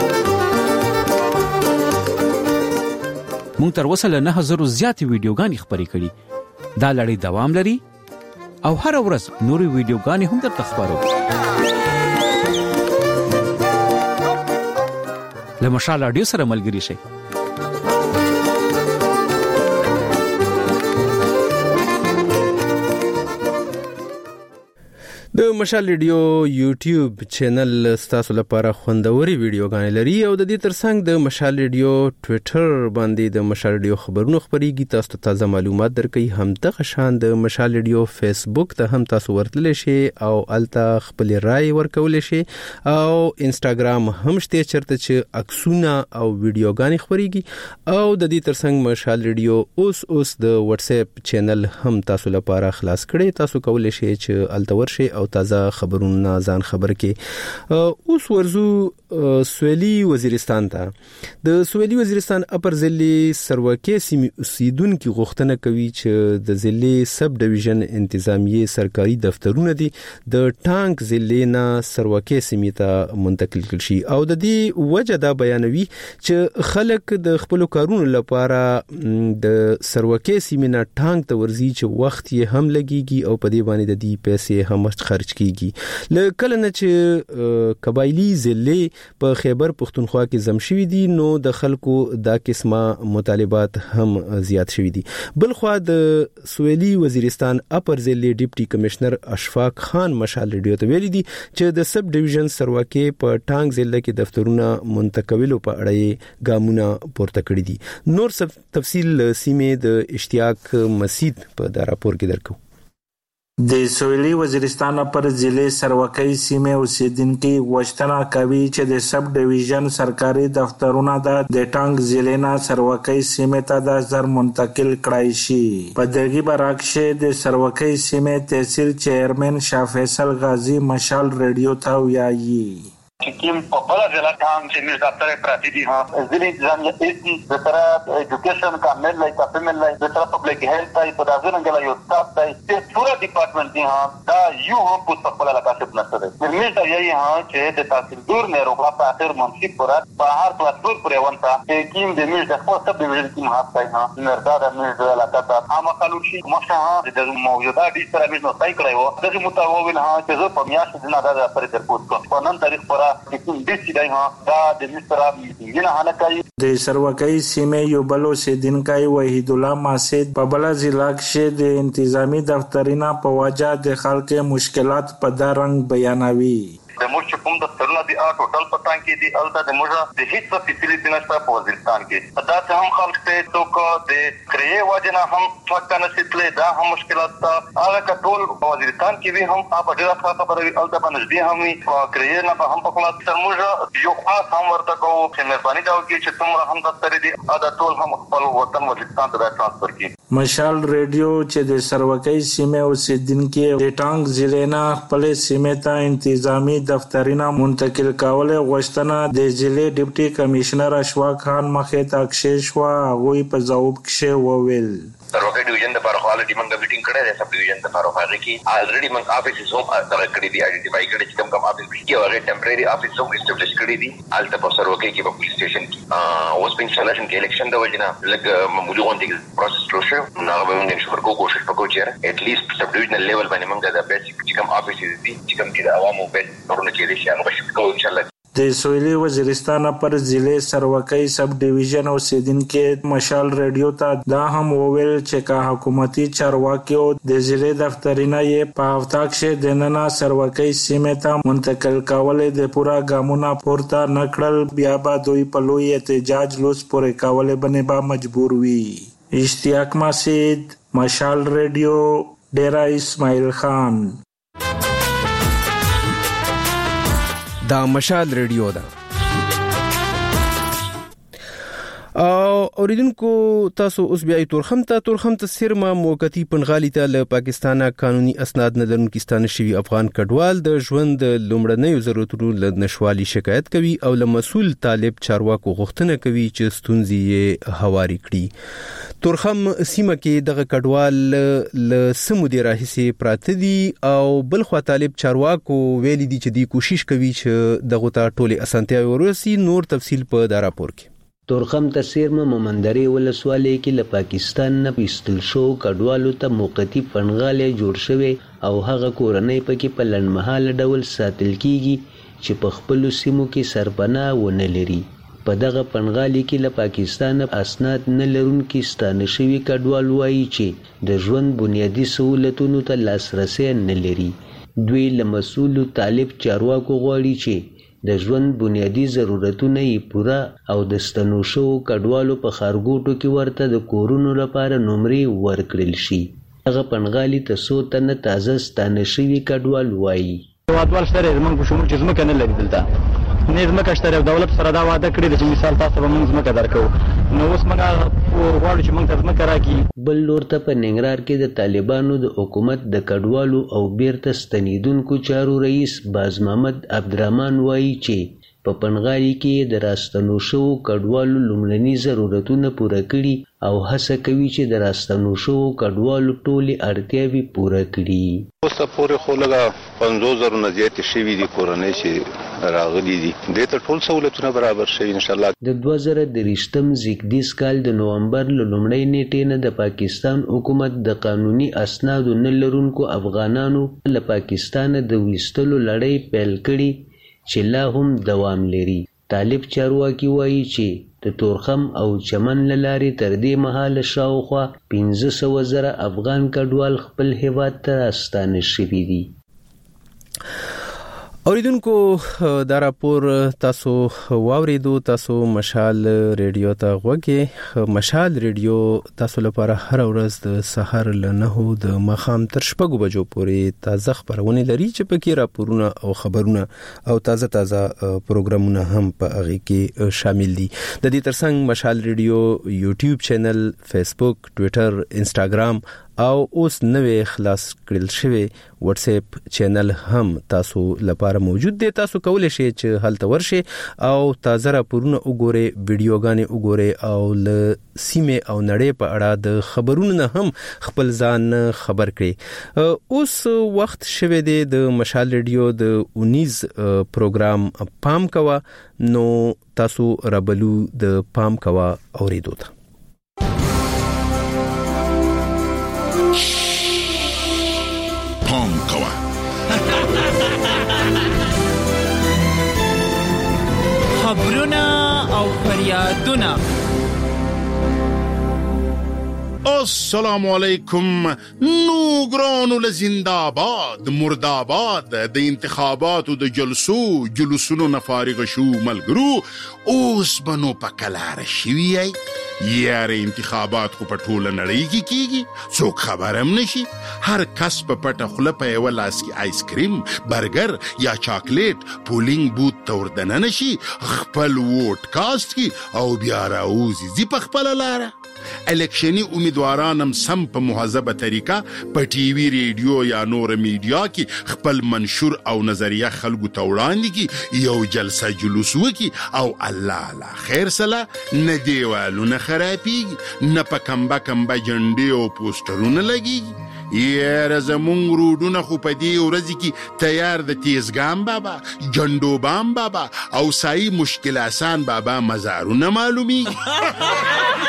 مونږ تر اوسه له 9000 زیات ویډیوګانې خپرې کړي. دا لړۍ دوام لري او هر ورځ نوري ویډیوګانې هم درته خبرو. له مشال رادیو سره ملګري شئ. د مشال ریډیو یوټیوب چینل تاسو لپاره خوندوري ویډیوګانې لري او د دې ترڅنګ د مشال ریډیو ټوئیټر باندې د مشال ریډیو خبرونه خبريږي. تاسو ته تازه معلومات درکې. هم د شان د مشال ریډیو فیسبوک ته هم تاسو ورتللی شئ او الته خپل رائے ورکول شئ او انستګرام هم شته چرته چې عکسونه او ویډیوګانې خبريږي او د دې ترڅنګ مشال ریډیو اوس د واتس اپ چینل هم تاسو لپاره خلاص کړي. تاسو کولای شئ چې الته ورشئ او تازه خبرونه ځان خبر کې. اوس ورزو سویلي وزیرستان ته. د سویلي وزیرستان اپر ضلع سروکې سیمې اوسیدونکو غوښتنه کوي چې د ضلع سب ډیویژن انتظامیه سرکاري دفترونه دي د ټانک ضلع نه سروکې سیمې ته منتقل کړي شي او د دې وجه دا بیانوي چې خلک د خپل کارونو لپاره د سروکې سیمې نه ټانک ته ورځي چې وخت یې هم لګيږي او په دې باندې د دې پیسې هم خرج کیږي. لکه نه چې قبایلی ضلع په خیبر پختونخوا کې زم شوی دي نو د خلکو دا قسمه مطالبات هم زیات شوی دي. بلخوا د سویلي وزیرستان اپر ضلع ډیپټي کمشنر اشفاق خان مشال ریډیو ته ویلي دي چې د سب ډیویژن سروکې په ټانک ضلع کې دفترونه منتقلولو په اړه ګامونه پورته کړی دي. نور تفصیل سیمې د اشتیاق مسید په دا راپور کې درکو. د سویلي وزیرستان پر ضلع سروکۍ سیمې اوسیدونکو غوښتنه کوي چې د سب ډیویژن سرکاري دفترونه د ټانک ضلع نه سروکۍ سیمې ته د زر منتقل کړای شي. په دغه برعکس د سروکۍ سیمې تحصیل چیرمن شاه فیصل غازی مشال ریډیو ته وایي چکیم په بل ځای ټانک چې موږ دفتر پراتی دي ها ځلې ځان یې د تر ایجوکیشن کامل لای کامل لای د تر پبلک هیلث ای په دازن غلا یو سټاف دی چې ټول ډپارټمنټ دي ها دا یو هم په خپل علاقه کې نشته دی. موږ دا یې ها چې د تحصیلدار نه روغه په اخر منصب پر په هر پلاتفورم پر ونتا چې کیم د موږ د خپل سب ډیویژن کې مهات دی ها مردا د موږ د علاقه ته عامه قانون شي مشه د موجوده دي سره موږ نو تای کړو دغه متوول ها چې زه په میاشت نه دا پر ترپوت کوم په نن تاریخ پر د سروکۍ سیمې یو بل اوسیدونکی وحید الله ماسد په بل ضلع کې د انتظامی دفترونه په وجه د خلکو مشکلات په دا رنګ بیانوي. د موږ چې کوم دفترونه دي ټوټل په ټانک کې دي الته د موږ د هیڅ فیسیلیټی نشته په وزیرستان کې. دا ته هم خلک ته توک د کریه وجنه هم څنګه نشitle دا هم مشکلات ته هغه کټول په وزیرستان کې وي هم په ډیره خبره وي الته باندې دي هم وي کریه نه په هم په خلاص تر موږ یو خاص هم ورته کوو چې مهرباني دا وکړي چې څومره هم دفتر دي دا ټول هم خپل وطن وزیرستان ته ترانسفر کړي. مشال ریډیو چې د سروکۍ سیمې اوسیدونکو د ټانک ضلع نه خپل سیمې ته انتظامی دفترونه منتقل کول غوښتنه د ضلع ډیپټي کمشنر اشفاق خان مخې ته کښې شوه. هغوی په ځواب کې وویل سروکۍ ډیویژن د لپاره الریډي موږ میټینګ کړی دی. سب ډیویژن د لپاره هغه کې الریډي موږ افیسز هم سره کړی دي آئیډنټیفای کړی چې کوم افیس کې هغه ټمپرری افیس هم اسټابلیش کړی دي الته په سروکۍ کې په پولیس سټیشن کې اوس په انشاءالله کې الیکشن د وجنه لکه معمولی غونډه پروسس شروع شو نو به موږ شروع کوو کوشش وکړو چې اټ لیست سب ډیویژنل لیول باندې موږ د بیسیک چې کوم افیسز دي چې کوم د عوامو په ورونه کې شي هغه به کوو انشاءالله. د سویلي وزیرستان پر ضلع سروکۍ سب ډیویژن اوسیدونکو مشال ریډیو ته دا هم وویل چې که حکومتي چارواکیو د ضلع دفترونه یې په هفته کې د ننه سروکۍ سیمې ته منتقل کول د پورا ګامونه پورته نه کړل بیا به دوی په لوی احتجاج لوس پورې کول باندې به مجبور وي. اشتیاق مسید مشال ریډیو ډیرا اسماعیل خان. دا مشال ریډیو ده. اوریدونکو تاسو اوس بیا تورخم ته سرما موقتی پنغالی ته له پاکستانه قانوني اسناد نه لرونکي ستانه شوی افغان کډوال د ژوند لومړنیو ضرورتونو له نشوالي شکایت کوي او له مسول طالب چارواکو غوښتنه کوي چې ستونزې یې هواري کړي. تورخم سیمه کې دغه کډوال له سمو دی راهیسي پراته دي او بلخوا طالب چارواکو ویلي دي چې دی کوشش کوي چې دغه ته ټولې اسانتیاوي ورسي. نور تفصیل په دا راپور کې. تورخم تسیرمه مومندري ولسوالۍ کې له پاکستان نه پیستل شو کډوالو ته موقتی پنغاله جوړ شوی او هغه کورنۍ پکې په لنډمهاله ډول ساتل کیږي چې په خپل سیمو کې سرپناه ونه لري. په دغه پنغالي کې له پاکستان اسناد نه لرونکي ستانه شوي کډوال وایي چې د ژوند بنیادی سہولتونو ته لاسرسی نه لري. دوی له مسؤلو طالب چارواکو غواړي چې د ژوند بنیادی ضرورتونه یې پوره او د ستنو شوو کډوالو په ښارګوټو کې ورته د کورونو لپاره نمرې ورکړل شي. هغه پنغالي ته څو تنه تازه ستانه شوي کډوال وایي. هیوادوال شته زموږ په شمول چې ځمکه نه لري دلته نه ځمکه شته دولت سره دا وعده کړې ده چې مثال تاسو به موږ ځمکه درکو نو اوس موږ غواړو چې موږ ته ځمکه راکړي. بل لور ته په ننګرهار کې د طالبانو د حکومت د کډوالو او بیرته ستنېدونکو چارو رئیس باز محمد عبدالرحمن وایي چې په پنغالي کې د راستنو شوو کډوالو لومړني ضرورتونه پوره کړي او هڅه کوي چې د راستنو شوو کډوالو ټولې اړتیاوې پوره کړي. اوسه پورې خو لږه 50,000 نه زیاتې شوي دي کورنۍ چې راغلي دي دې ته ټول سہولتونه برابر شوي انشاءالله. د 2023 زیږدیز کال د نومبر له لومړۍ نیټې نه د پاکستان حکومت د قانوني اسنادو نه لرونکو افغانانو له پاکستانه د ویستلو لړۍ پیل کړي چې لا هم دوام لري. طالب چارواکي وایي چې د تورخم او چمن له لارې تر دې مهاله شاوخوا 500,000 افغان کډوال خپل هیواد ته راستانه شوي دي. اوریدونکو دا راپور تاسو واوریدو. تاسو مشال ریډیو ته غوږی. مشال ریډیو تاسو لپاره هر ورځ د سحر له 9 د ماښام تر 6 بجو پورې تازه خبرونه لري چې پکې راپورونه او خبرونه او تازه پروګرامونه هم په هغه کې شامل دي. د دې ترڅنګ مشال ریډیو یوټیوب چینل، فیسبوک، ټوئیټر، انسټاګرام او اوس نوې خلاص کړل شوی واتس اپ چینل هم تاسو لپاره موجود دی. تاسو کولای شئ چې هلته ورشئ او تازه راپورونه وګورئ، ویډیوګانې وګورئ او له سیمه او نړۍ په اړه د خبرونو نه هم خپل ځان خبر کړئ. اوس وخت شوه دی د مشال ریډیو د 19 پروګرام پام کوا. نو تاسو رابلو د پام کوا اوریدو ته. پام کوا خبرونه او فریادونه. السلام علیکم. نوګرانو لزنداباد مرداباد. د انتخاباتو د جلوسونو نه فارغ شو ملګرو. اوس بنو پکلار شوی یاره انتخابات خو په ټوله نړۍ کې کیږي، څوک خبرم نشي. هر کس په پټه خوله په یو لاس کې آیس کریم، برګر یا چاکلیټ پولینګ بوت ته وردننه نشي، خپل ووټ کاست کی او بیا راوځي زی په خپل لاره. الیکشنی امیدواران هم سم په مهذبه طریقه په ټي وي، ریډیو یا نور میډیا کې خپل منشور او نظریه خلکو ته وړاندې کی، یو جلسه جلوس وکي او الله لا خیر سلا نه دیوالونه خرابېږي، نه په کمبه جنډې او پوسټرونه لګېږي. یاره زمونږ روډونه خو په دې ورځ کې تیار د تیزګام بابا، جنډوبام بابا او سائی مشکل آسان بابا مزارونه معلومیږي.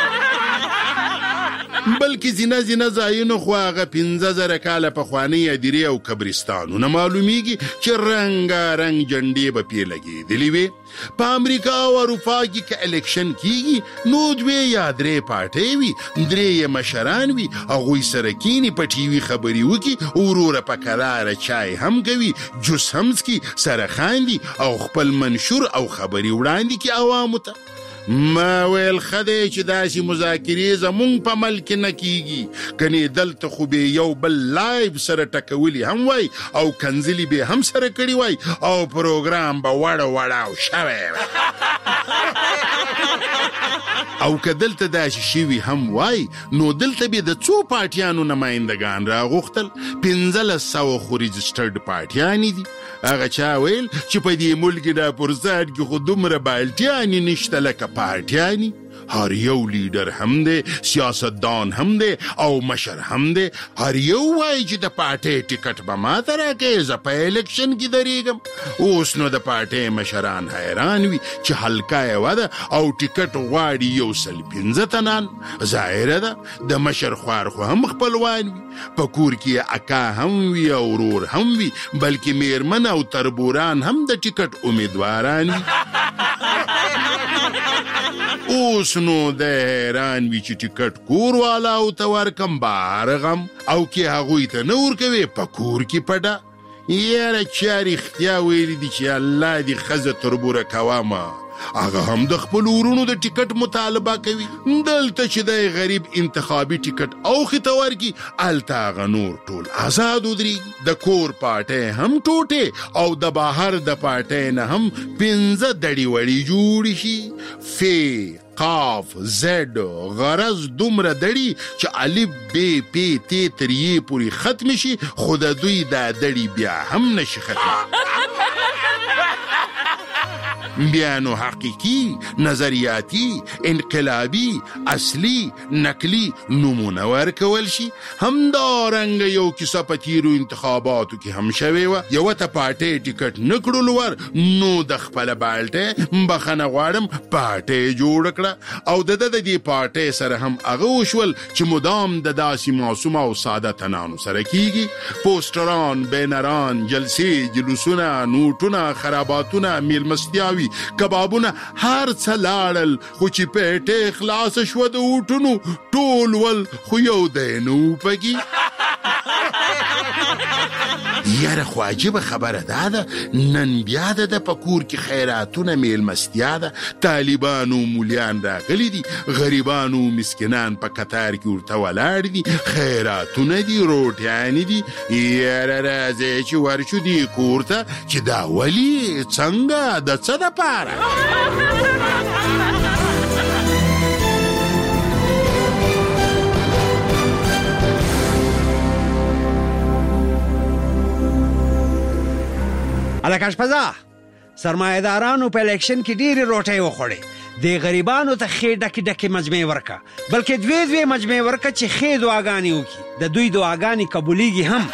بلکې زینا ځایونو خو هغه 15,000 کاله پخوانۍ ادیرې او قبرستانونه معلومیږي چې رنګارنګ جنډې به پې لګېدلې وي. په امریکا او اروپا کې که الیکشن کیږي نو 2 یا 3 پارټۍ وي، 3 مشران وي، هغوی سره کینی په ټي وي خبرې وکړي، وروره په کراره چای هم کوي، جوس هم څښي، سره خاندي او خپل منشور او خبرې وړاندې کړي عوامو ته. ما ویل خدای چې داسې مذاکرې زمونږ په ملک نه کیږي، کنې دلته خو به یو بل لایب سره ټکولی هم وای او کنځلي به هم سره کړی وای او پروګرام به وړاو شوی او که دلته داسې شوي هم وای نو دلته به د څو پارټیانو نمایندګان راغوښتل، 1500 خو رجسټرډ پارټیانې دي. هغه چا ویل چې په دې ملک دا پرزاد کې خو دومره بالټیانې نشته لکه پارټیانې. هر یو لیډر هم دی، سیاستدان هم دی او مشر هم دی. هر یو وایي چې د پارټۍ ټیکټ به ماته راکړې، زه په الیکشن کې درېږم. اوس نو د پارټۍ مشران حیران وي چې حلقه یوه ده او ټیکټ غواړي 115 تنان. ظاهره ده د مشر خوار خو هم خپلوان وي، په کور کې اکا هم وي او ورور هم وي، بلکې میرمن او تربوران هم د ټیکټ امیدواران وي. اوس نو د حیران وي چې ټیکټ کور والا او ته ورکم بار غم او کې هغوی ته نه ورکوي په کور کې پډه. یاره چا رښتیا ویلي دي چې الله دې ښځه تربوره کوامه هغه هم د خپل ورونو د ټیکټ مطالبه کوي دلته چې دی غریب انتخابي ټیکټ اوښې ته ورکي هلته هغه نور ټول آزاد ودرېږي د کور پاټۍ هم ټوټې او د بهر د پاټۍ نه هم 15 دړې وړې جوړې شي فی قاف زد غرض دومره دړي چې الف ب پ ت تر ی پورې ختم شي خو د دوی دا دړي بیا هم نشي ختم بیا نو حقیقی نظریاتی انقلابی اصلی نقلی نمونه ورکول شي همدارنګه یو کیسه په تیرو انتخاباتو کې هم شوې وه یوه ته پاټۍ ټیکټ نه کړلو ور نو د خپله بالټۍ بخښنه غواړم پاټۍ جوړه کړه او د دې پاټۍ سره هم هغه وشول چې مدام د داسې معصومه او ساده تنانو سره کیږي پوسټران بینران جلسې جلوسونه نوټونه خراباتونه میلمستیاوي کبابونه هر څه لاړل خو چې پیټې خلاص شوه د اوټونو ټول ول خو یو دی نه و پکې یاره خو عجیبه خبره دا ده نن بیا د په کور کې خیراتونه میلمستیا ده طالبانو مولیان راغلي دي غریبانو مسکینان په کتار کې ورته ولاړ دي خیراتونه دي روټیانې دي یاره راځئ چې ورشو دې کور ته چې دا ولې څنګه د څه دپاره الکه شپزا سرمایه‌دارانو په الیکشن کې ډېرې روټۍ وخوړې د غریبانو ته ښې ډکې ډکې مجمع ورکه بلکې دوې مجمع ورکه چې ښې دعاګانې وکړي د دوی دعاګانې قبولیږي هم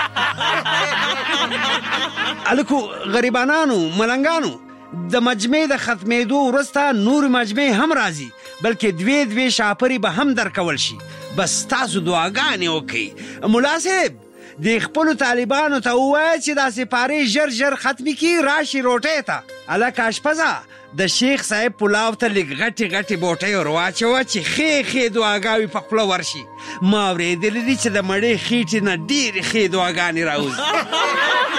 الکو غریبانانو ملنګانو د مجمع د ختمېدو وروسته نور مجمع هم راځي بلکې دوې شاپرې به هم درکول شي بس تاسو دعاګانې وکړئ ملا صاحب د خپلو طالبانو ته ووایه چې دا سپارې ژر ختمې کړي راشي روټۍ ته هلکه اشپزه د شیخ صاحب پلاو ته لږ غټې بوټۍ ور واچوه چې ښې دعاګاوې په خوله ورشي ما اورېدلي دي چې د مړې خېټې نه ډېرې ښې دعاګانې راوځي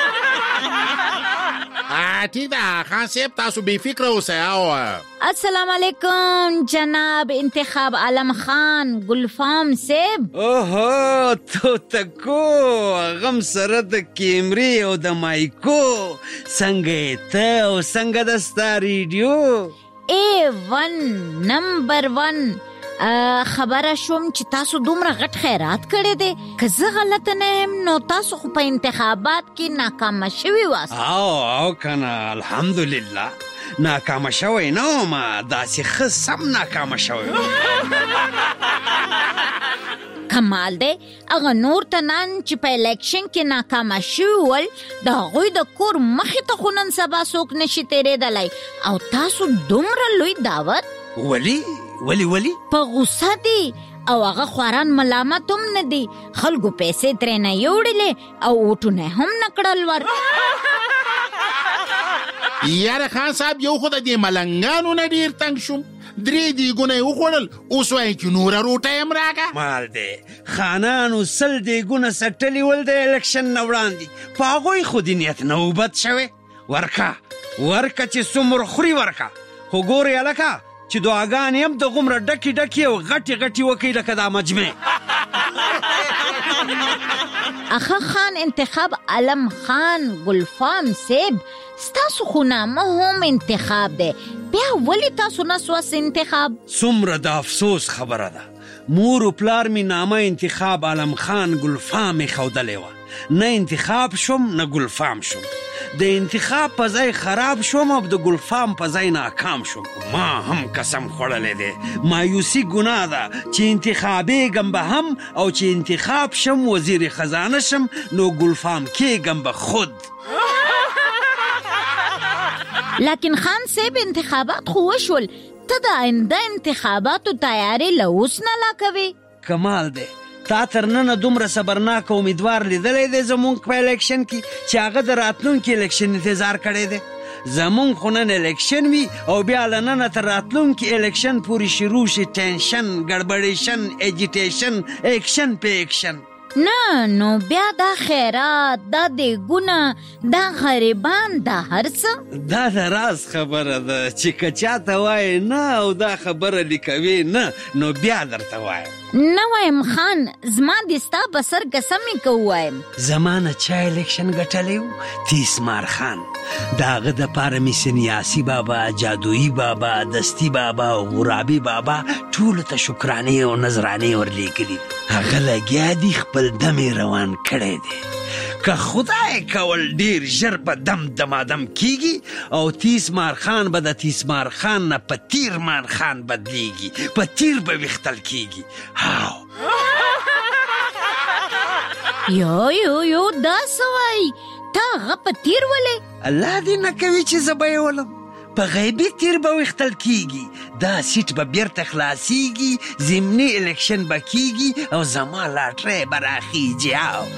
ٹھیک ده خان صاحب تاسو بے فکر اوسئ او السلام علیکم جناب انتخاب عالم خان گلفام صاحب اوهو تو تکو غم سره د کیمرې او د مایکو څنګه ته او څنګه د ستا ریډیو A1 نمبر 1 خبره شوم چې تاسو دومره غټ خیرات کړی دی که زه غلطه نه یم نو تاسو خو په انتخابات کې ناکامه شوي واست او کنه الحمدلله ناکامه شوی نه وم داسې ښه سم ناکامه شوی کمال دی هغه نور تنان چې په الیکشن کې ناکامه شوي ول د هغوی د کور مخې ته خو نن سبا څوک نشي تېرېدلی او تاسو دومره لوی دعوت ولی په غوسه دي او هغه خواران ملامت هم نه دي خلکو پیسې ترې نه یوړلې او اوټونه هم نه کړل ور یاره خان صاحب یو خو د دې ملنګانو نه ډېر تنګ شوم 3 دیګونه یې وخوړل اوس وایي چې نوره روټۍ هم راکړه مال دی خانانو 100 دیګونه سټلي ول د الیکشن نه وړاندې په هغوی خو د نیت نوبت شوی ورکه چې څومره خوري ورکه خو ګورې هلکه چې دعاګانې هم د غومره ډکې او غټې وکړي لکه دا مجمع اخه خان انتخاب علم خان گلفام صاحب ستاسو خو نامه هم انتخاب دی بیا ولی تاسو نسواس انتخاب څومره د افسوس خبره ده مور و پلار می نامه انتخاب علم خان گلفام ښودلې وه نه انتخاب شوم نه گلفام شوم د انتخاب په ځای خراب شوم او د گلفام په ځای ناکام شوم ما هم قسم خوړلی دی مایوسي ګناه ده چې انتخابېږم به هم او چې انتخاب شم وزیر خزانه شم نو گلفام کېږم به خود لیکن خان صاحب انتخابات خو وشول ته د آینده انتخاباتو تیارې له اوس نه لا کوې کمال دی تا تر ننه دومره صبرناک امیدوار لیدلی دی زمونږ په الیکشن کې چې هغه د راتلونکي الیکشن انتظار کړی دی زمونږ خو نن الیکشن وي او بیا له ننه تر راتلونکي الیکشن پورې شروع شي ټینشن ګډبډېشن ایجیټیشن ایکشن په ایکشن نه نو بیا دا خیرات، دا دیګونه، دا غریبان، دا هر څه دا د راز خبره ده چې که چاته وایې نه او دا خبره لیکوي نه، نو بیا درته وایم. نه وایم خان، زما د ستا په سر قسمې که ووایم. زما نه چا الیکشن ګټلی و؟ تیسمار خان. د هغه دپاره مې سنیاسي بابا، جادویي بابا، دستي بابا او غرابي بابا ټولو ته شکرانې او نذرانې ورلیږلي. هغه لګیا دي خپل دم یې روان کړی دی. که خدای کول ډیر ژر په دم دمادم کیږي او تیسمار خان به د تیسمار خان نه په تیرمان خان بدلیږي، په تیر به ویختل کیږي. هاو یو دا سوای تا هغه په تیر ولې؟ الله دې نه کوي چې زه به یې ولم. په غیبي تیر به ویختل کیږي، دا سیټ به بیرته خلاصیږي، ضمني الیکشن به کیږي او زما لاټرۍ به راخیږي.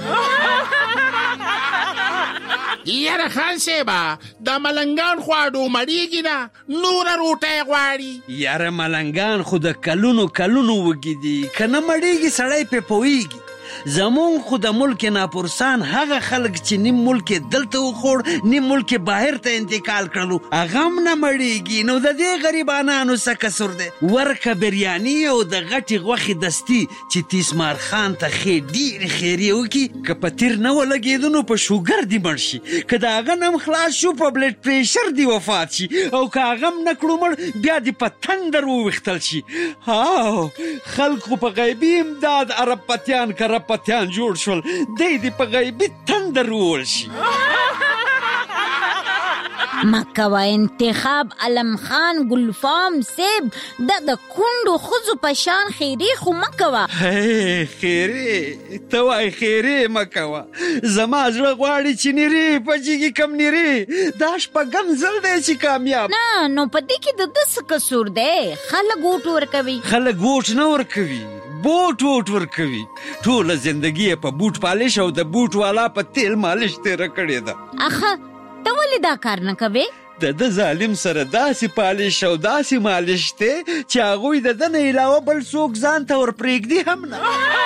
یاره خان صیبه، دا ملنګان خواړو مړیږي نه، نوره روټۍ غواړي. یاره ملنګان خو د کلونو وږي دي، که نه مړیږي سړی پې پوهیږي. زمون خو د ملک ناپرسان هغه خلک چې نیم ملک دلته وخوړ، نیم ملک بهر ته انتقال کړلو، هغه هم نه مړیږي. نو د دې غریبانانو څه قصور دی؟ ورکه بریاني او د غټې غوښې دستي چې تیسمار خان ته ډېرې خیریې وکړي، که په تیر نه ولګېدو نو په شوګر دې مړ شي، که د هغه نه هم خلاص شو په بلډ پریشر دې وفات شي، او که هغه هم نه کړو مړ بیا دې په تندر وویختل شي. هاو خلکو په غیبي امداد عرب پتیان پتیان جوړ شول، دی دې په غیبي تندر وول شي. مکوه انتخاب علم خان ګلفام سیب، د کونډو ښځو په شان خیرې خو مکوه. خیرې ته وایې خیرې مکوه، زما زړه غواړي چې نیرې پجېږي کم نیرې، دا شپږم ځل دی چې کامیاب. نه نو په دې کې د ده څه قصور دی؟ خلک ووټ ورکوي. خلک ووټ نه ورکوي، بوټ ورکوي. ټوله زندگی په بوټ پالش او د بوټ والا په تیل مالش تیره کړې ده. اخه ته ولې دا کار نه کوې؟ د ظالم سره داسې پالش او داسې مالش دی چې هغوی د ده نه علاوه بل څوک ځان ته ورپرېږدي هم نه.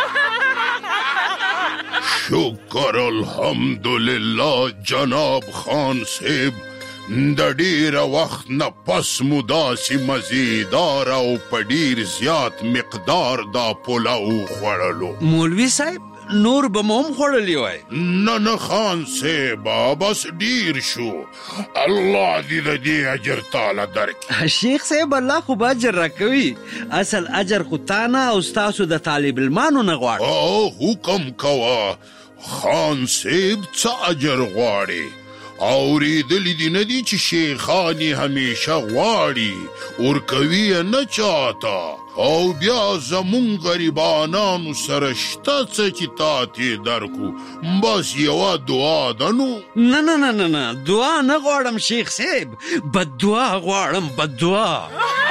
شکر الحمدلله جناب خان صاحب، د ډیره وخت نه پس مو داسې مزیدار او په ډیر زیات مقدار دا پلاو خوړلو. مولوي صاحب نور به مو هم خوړلی وای؟ نه خان صاحب بس ډیر شو، الله دې د دې اجر تعالی درکړي. شیخ صاحب الله خو به اجر راکوي، اصل اجر خو تا نه او ستاسو د طالب علمانو نه غواړي. حکم کوه خان صاحب، څه اجر غواړي؟ اوریدلی دي نه دي چې شیخانی همیشه غواړي ورکوي نه چاته، او بیا زمون غریبانانو سره شته څه چې تا ته درکو، بس یوه دعا ده. نو نه دعا نه غواړم شیخ صاحب، بد دعا غواړم، بد دعا.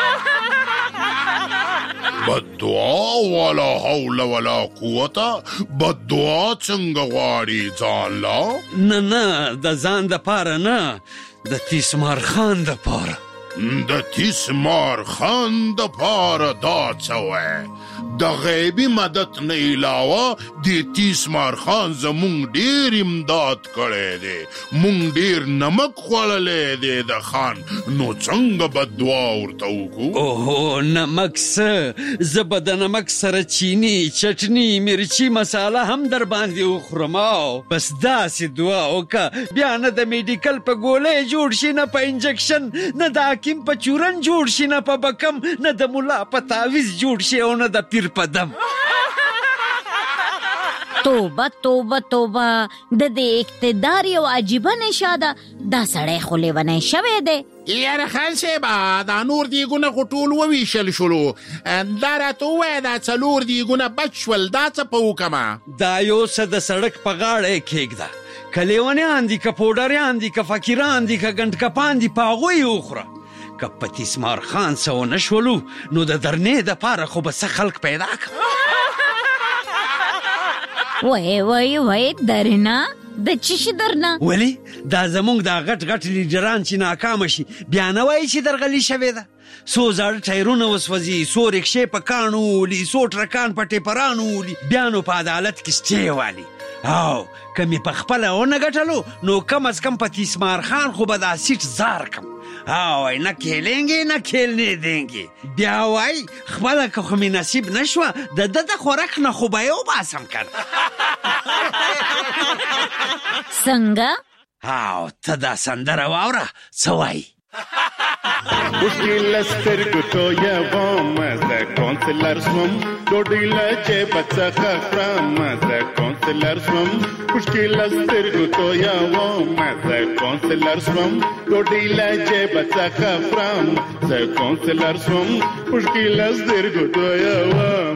بد دعا ولا حول ولا قوة، بد دعا څنګه غواړي ځان لا؟ نه د ځان د پاره نه، د تیسمار خان د پاره. د تیسمار خان د پاره دا څه وای؟ د غیبی مدد نه علاوه د تیسمار خان زمونږ ډیر امداد کړی دی، مونږ ډیر نمک خوړلی دی د خان، نو څنګه بد دعا ورته وکړو؟ اوهو نمک څه، زه به د نمک سره چینی، چټني، مرچي مساله هم در باندې وخورم. بس داسې دعا وکړه بیا نه د میډیکل په ګولۍ جوړ شي، نه په انجکشن، نه د حکیم په چورن جوړ شي، نه په بکم، نه د ملا په تعویز جوړ شي، او نه د پیر په دم. توبه توبه توبه، د دې اقتدار یو عجیبه نشه ده، دا سړی خو لیونی شوی دی. یاره خان صاحبه، دا نور دیګونه خو ټول وویشل شولو، دا راته ووایه دا څلور دیګونه بچ شول، دا څه په وکمه؟ دا یو څه د سړک په غاړه یې کېږده، که لیونیان دي، که پوډریان دي، که فقیران دي، که ګنډکپان دي، په هغوی یې وخوره. که په تیسمار خان څه ونه شولو نو د درنې دپاره خو به څه خلک پیدا کړه. وای درنه د چشي درنه ولی دا زمونږ دا غټ غټ لیډران چې ناکامه شي بیا نه وایي چې درغلي شوې ده. څو زاړه ټایرونه وسوځي، څو رکشې په کاڼو ولي، څو ټرکان په ټیپرانو ولي، بیا نو په عدالت کې سټې والي. او که مې په خپله ونه ګټلو نو کم از کم په تیسمار خان خو به دا سیټ زار کم. وای نه کھیلینگے نه کھیلنے دینگے. بیا وای خپله که خو مې نصیب نشوه د ده د خوراک نه خو به یې وباسم کنه. څنګه؟ ته دا سندره واوره څه وایي. مشکل سترګو تویوم زه کونسلر شوم ډوډۍ له جیبه څخه خورم زه کونسلر شوم مشکل سترګو تویوم زه کونسلر شوم ډوډۍ له جیبه څخه خورم زه کونسلر شوم مشکل سترګو تویوم.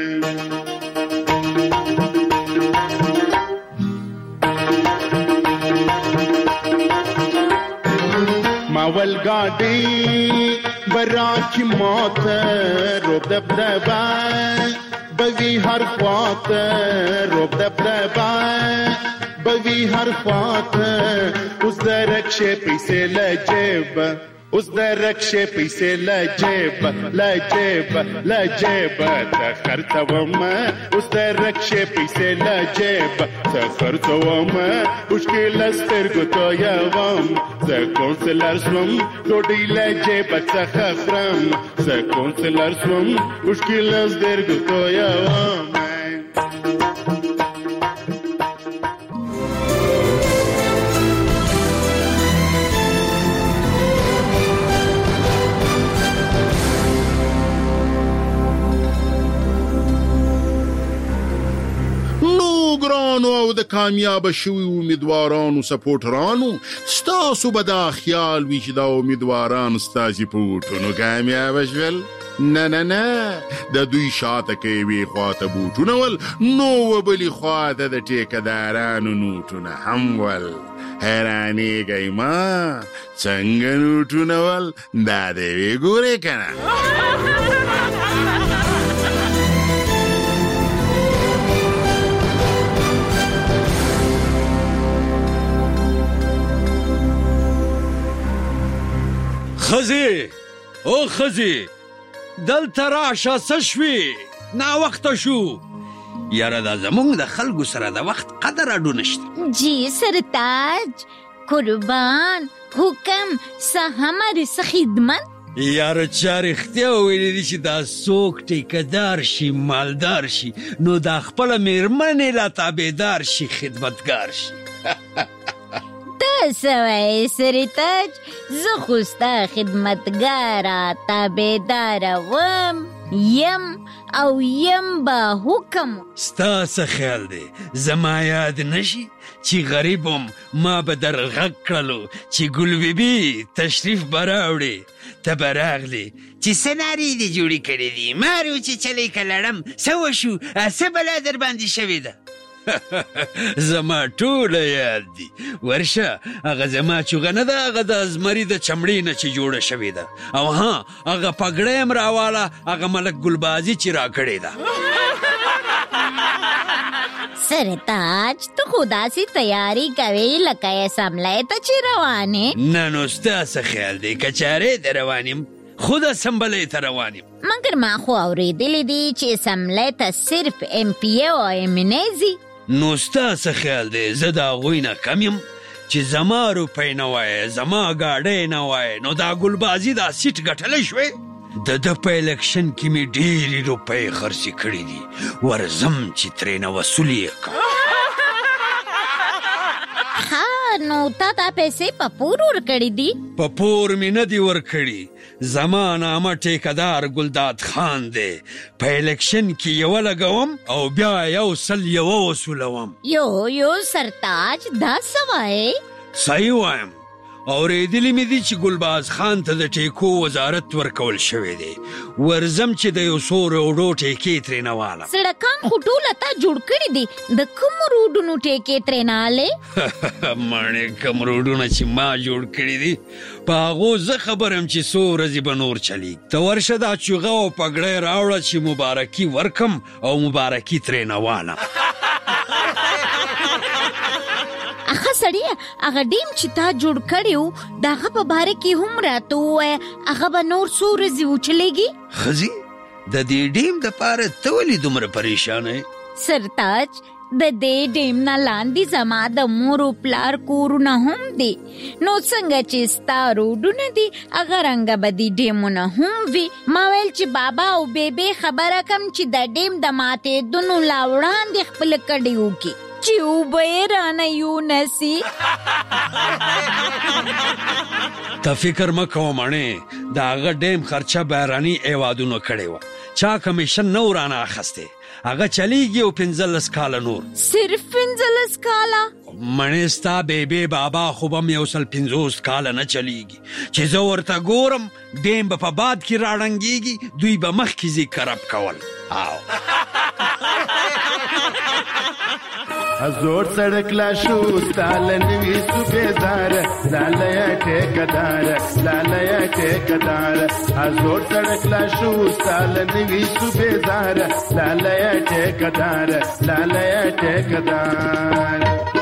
اول گاڑی براکی موت روب دبدبا بوی هر خوات روب دبدبا بوی هر خوات اوس درکشه پیسې لجیب اوس درکشه پیسې لجیب لجیب لجیب ته خرڅوم اوس درکشه پیسې لجیب ته خرڅوم مشکل سترګو تویوم زه کونسلر شوم ډوډۍ له جیبه څخه خورم زه کونسلر شوم مشکل سترګو تویوم. ګرانو او د کامیاب شوي امیدوارانو سپورټرانو ستاسو به دا خیال وي چې دا امیدواران ستاسې په ووټونو کامیابه شول. نه نه نه د دوی شاته که یوې خواته بوټونه ول نو و بلې خواته د ټیکهدارانو نوټونه هم ول. حیرانېږئ ما څنګه نوټونه ول دا د یوې ګورې که نه. خزی او خزی دلته راشه څه شوې ناوخته شو. یاره دا زمونږ د خلکو سره د وخت قدر اډو نشته. جی سرتاج قربان حکم څه همارې څه خدمت. یاره چا رښتیا ویلي دي چې دا څوک ټیکهدار شي مالدار شي نو دا خپله میرمنې لا تابعدار شي خدمتګار شي. څه وایې سرتاج زه خو ستا خدمتګاره تابعداره وم یم او یم به حکم. ستا څه خیال دی زما یاد نشي چې غریب وم ما به در غږ کړلو چې ګل بیبي تشریف به راوړې ته به راغلې چې څه نارې دې جوړې کړې دي مارو چې چلی که لړم څه وشو څه بلا در باندې شوې ده. زما ټوله یاد دي ورشه هغه زما چوغه نه ده هغه د زمري د چمړې نه چې جوړه شوې ده او ها هغه پګړی م راواله هغه ملک ګلبازي چې راکړې ده. سرتاج تو خو داسې تیاری کوې لکه یې سملی ته چې روانې. نه نو ستا څه خیال دی که چارې ته روان یم خود اسمبلی ته روان یم. مګر ما خو اورېدلی دي چې اسمبلی ته صرف ایم پی ای او ایم ان ای ځي. نو ستا څه خیال دی زه د هغوی نه کم یم چې زما روپۍ نه وای زما ګاډۍ نه وای نو دا ګلبازي دا سیټ ګټلی شوې. د ده په الیکشن کې مې ډېرې روپۍ خرڅې کړي دي ورځم چې ترېنه وصول یې کړم. نو تا دا پیسې په پور ورکړې دي؟ په پور مې نه دي ورکړي زما نامه ټیکهدار ګلداد خان دی په الیکشن کې یوه لګوم او بیا 100 وصولوم. یو سرتاج دا څه وایې؟ صحیح وایم اورېدلي مې دي چې ګلباز خان ته د ټیکو وزارت ورکول شوی دی ورځم چې د 100 روډو ټیکې ترېنه والم. سړکان خو ټوله تا جوړ کړي دي د کومو روډونو ټیکې ترېنه والې؟ ماڼې کوم روډونه چې ما جوړ کړي دي په هغو زه خبرم چې څو ورځې به نور چلیږي. ته ورشه دا چوغه او پګړی راوړه چې مبارکي ورکم او مبارکي ترېنه والم. اخه سړی هغه ډیم چې تا جوړ کړیو دغه په باره کې هم راته ووایه هغه به نور څو ورځې وچلېږي. ښځې د دې ډیم دپاره ته ولې دومره پریشانه یې؟ سرتاج د دې ډیم نه لاندې زما د مور او پلار کورونه هم دي نو څنګه چې ستا روډونه دي هغه رنګه به دي ډیمونه هم وي. ما ویل چې بابا او بیبي خبره کم چې د ډیم د ماتېدونو لا وړاندې خپل کډې وکړي چې اوبه یې رانه یونسي. ته فکر مه کوه مڼې د هغه ډیم خرچه بهراني هیوادونو کړې وه چا کمیشن نه و رانه اخیستی هغه چلیږي او 15 کاله نور. صرف 15 کاله؟ مڼې ستا بیبي بابا خو به م 150 کاله نه چلیږي چې زه ورته ګورم ډیم به په باد کې راړنګېږي دوی به مخکې ځي کرب کول. زور سړک لا شو ستاله نوي صوبېدار لاله ټیکدار لاله ټیکدار زور سړک لا شو ستاله نوي صوبېدار لاله ټیکدار لاله ټیکدار.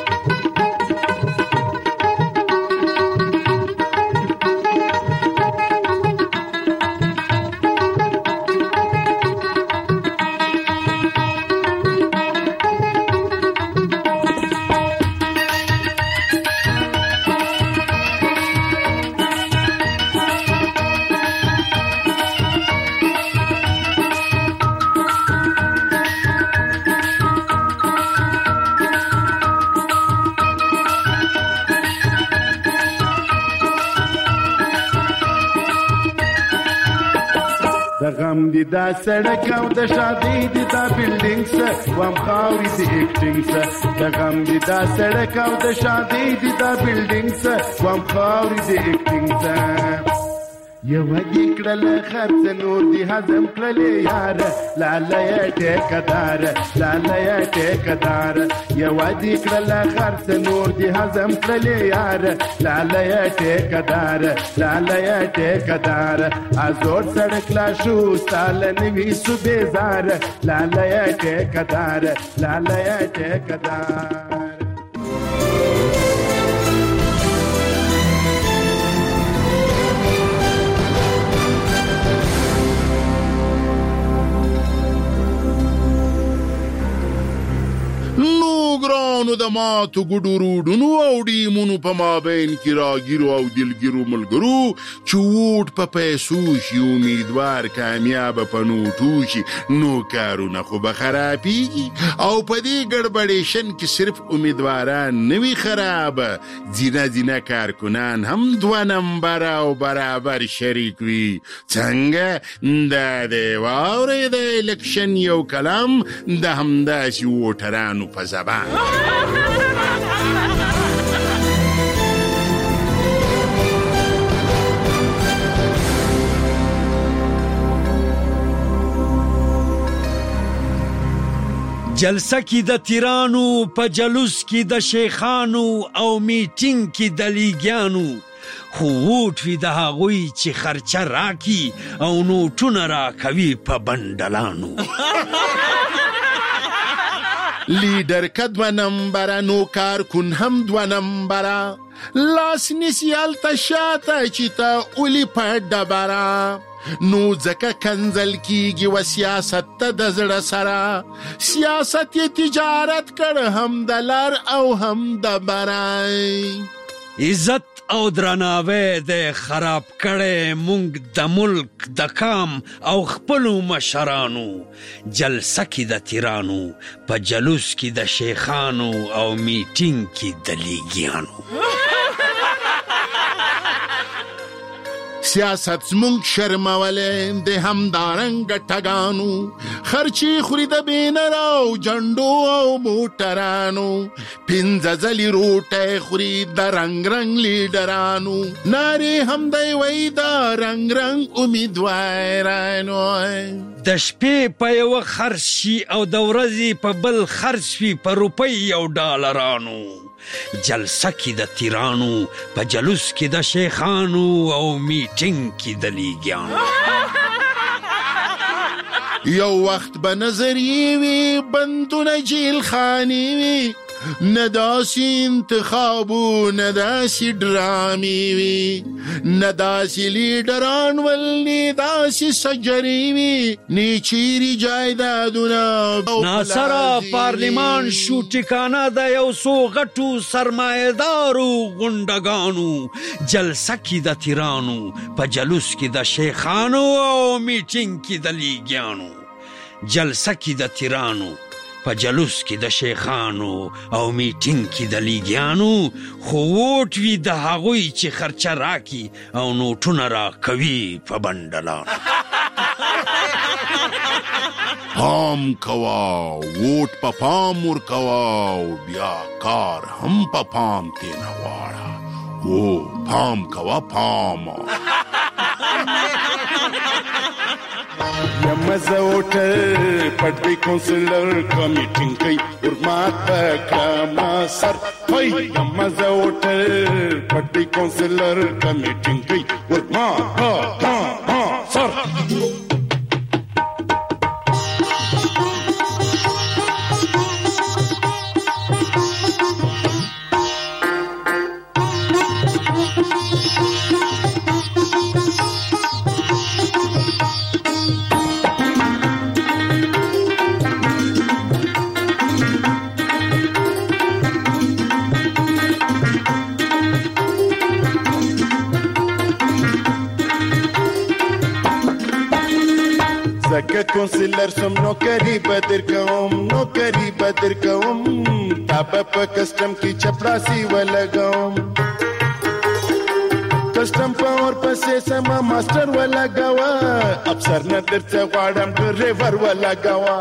غم دي دا سړک او د شادي دي دا بلډینګز وام خاوري دي اکټینګز د غم دي دا سړک او د شادي دي دا بلډینګز وام خاوري دي اکټینګز. یو دې کړل خرڅ نور دي هضم کړلې یار لاله ټیکدار لاله ټیکدار یو دې کړل خرڅ نور دي هضم کړلې یار لاله ټیکدار لاله ټیکدار ازور سړک لا شو سال نوي صوبېزار لاله ټیکدار لاله ټیکدار. ګرانو د ماتو ګډو روډونو او ډیمونو په مابین کې راګیرو او دلګیرو ملګرو چې ووټ په پیسو شي امیدوار کامیابه په نوټو شي نو کارونه خو به خرابېږي او په دې ګډبډېشن کې صرف امیدواران نه وي خرابه ځینه کارکنان هم 2 نمبره او برابر شریک وي. څنګه دا دی واورئ د الیکشن یو کلام د همداسې ووټرانو په زبان. جلسه کې د تیرانو په جلوس کې د شیخانو او میټینګ کې د لیګیانو خو ووټ وي د هغوی چې خرچه راکي او نوټونه راکوي په بنډلانو. لیډر که 2 نمبره نو کارکون هم 2 نمبره لاس نیسي هلته شاته چې ته اولی په ډبره نو ځکه کنځل کیږي و سیاست ته د زړه سره سیاست یې تجارت کړ هم د لر او هم د برای. عزت او درناوی د خراب کړي مونږ د ملک د کام او خپلو مشرانو جلسه کې د تیرانو په جلوس کې د شیخانو او میټینګ کې د لیګیانو. سیاست زمونږ شرمولی د همدارنګه ټګانو خرچې خوري د بینر او جنډو او موټرانو 15 ځلې روټۍ خوري د رنګ لیډرانو نارې هم دی وایي د رنګ امیدوارانو. د شپې په یوه خرڅ شي او د ورځې په بل خرڅ وي په روپۍ او ډالرانو. جلسه کې د تیرانو په جلوس کې د شیخانو او میټینګ کې د لیګیانو. یو وخت به نظریې وي بندونه جیل خانې وي نه داسې انتخابو نه داسې ډرامې وي نه داسې لیډران ول نه داسې سجرې وي نه چیرې جایدادونه ناصره پارلیمان شو ټکانه د یو څو غټو سرمایه‌دارو غونډګانو جلسه کې د تیرانو په جلوس کې د شیخانو او میټینګ کې د لیګیانو جلسه کې د تیرانو په جلوس کې د شیخانو او میټینګ کې د لیګیانو خو ووټ وي د هغوی چې خرچه راکي او نوټونه راکوي په بنډلانو پام کوا ووټ په پام ورکوا او بیا کار هم په پام تینا واړه او پام کوا پام یمزه ووټر پټوي کونسلر کمیټینګ کوي ورمات پکړه سر وای یمزه ووټر پټوي کونسلر کمیټینګ کوي ورمات سر زکه کونسلر سم نوکری بدر کوم تاب په کسٹم کی چپراسی ولګوم کسٹم پاور پسې سما ماستر ولګوا افسر نه درته غواړم ډرایور ولګوا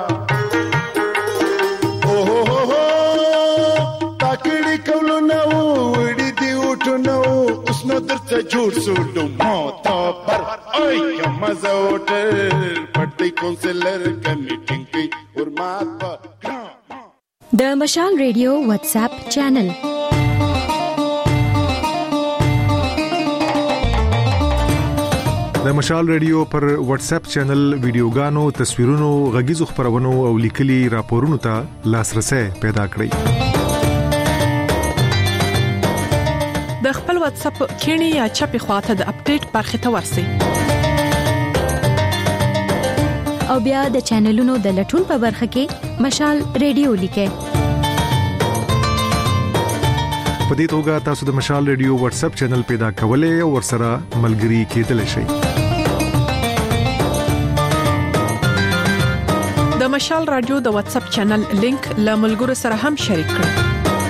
او هو تاکړی کولو نو وړي دی وټو نو اوس نو درته جوړ سوډو مو تا پر ای مزه وټر پټي کونسلر کمیټینګ کی ورمات د مشال ریډیو واتس اپ چینل د مشال ریډیو پر واتس اپ چینل ویډیوګانو تصویرونو غږیزو خبرونو او لیکلي راپورونو ته لاسرسي پیدا کړئ د خپل واتس اپ کینی یا چپی خواته د اپډیټ برخه ته ورسئ او بیا د چینلونو د لټون په برخه کې مشال ریډیو لیکئ په دې توګه تاسو د مشال ریډیو واتس اپ چینل پیدا کولای او ورسره ملګري کېدلی شئ د مشال رادیو د واتس اپ چینل لینک له ملګرو سره هم شریک کړئ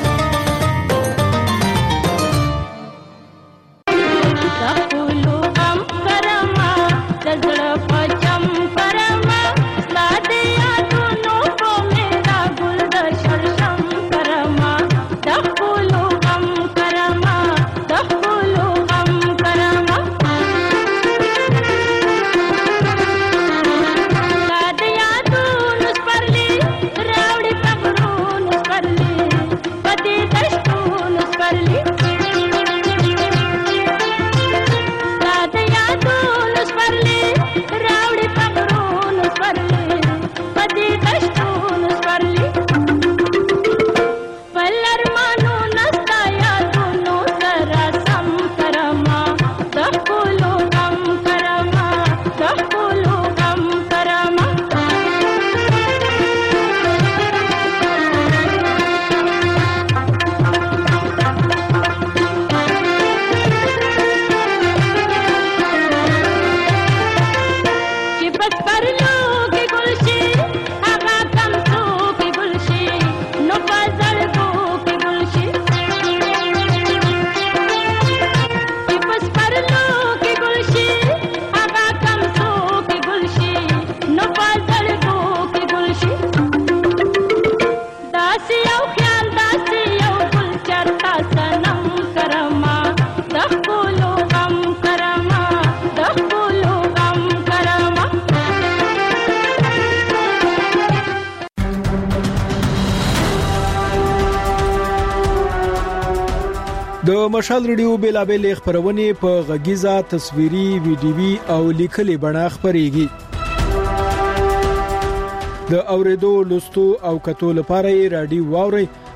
د مشال ریډیو بیلابل خبرونه په غږیزه تصویري ویډیوي او لیکلي بڼه خبريږي د اوریدو لوستو او کتو لپاره رادیو واوري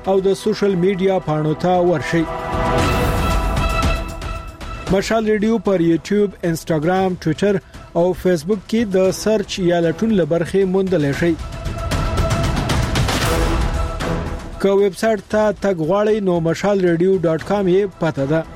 او د سوشل میډیا پاڼو ته ورشئ. مشال ریډیو پر یوټیوب، انسټاګرام، ټوئیټر او فیسبوک کې د سرچ یا لټون لبرخه موندل شئ. که ویب سټ ته تګ غواړئ نو mashalradio.com یې پته ده.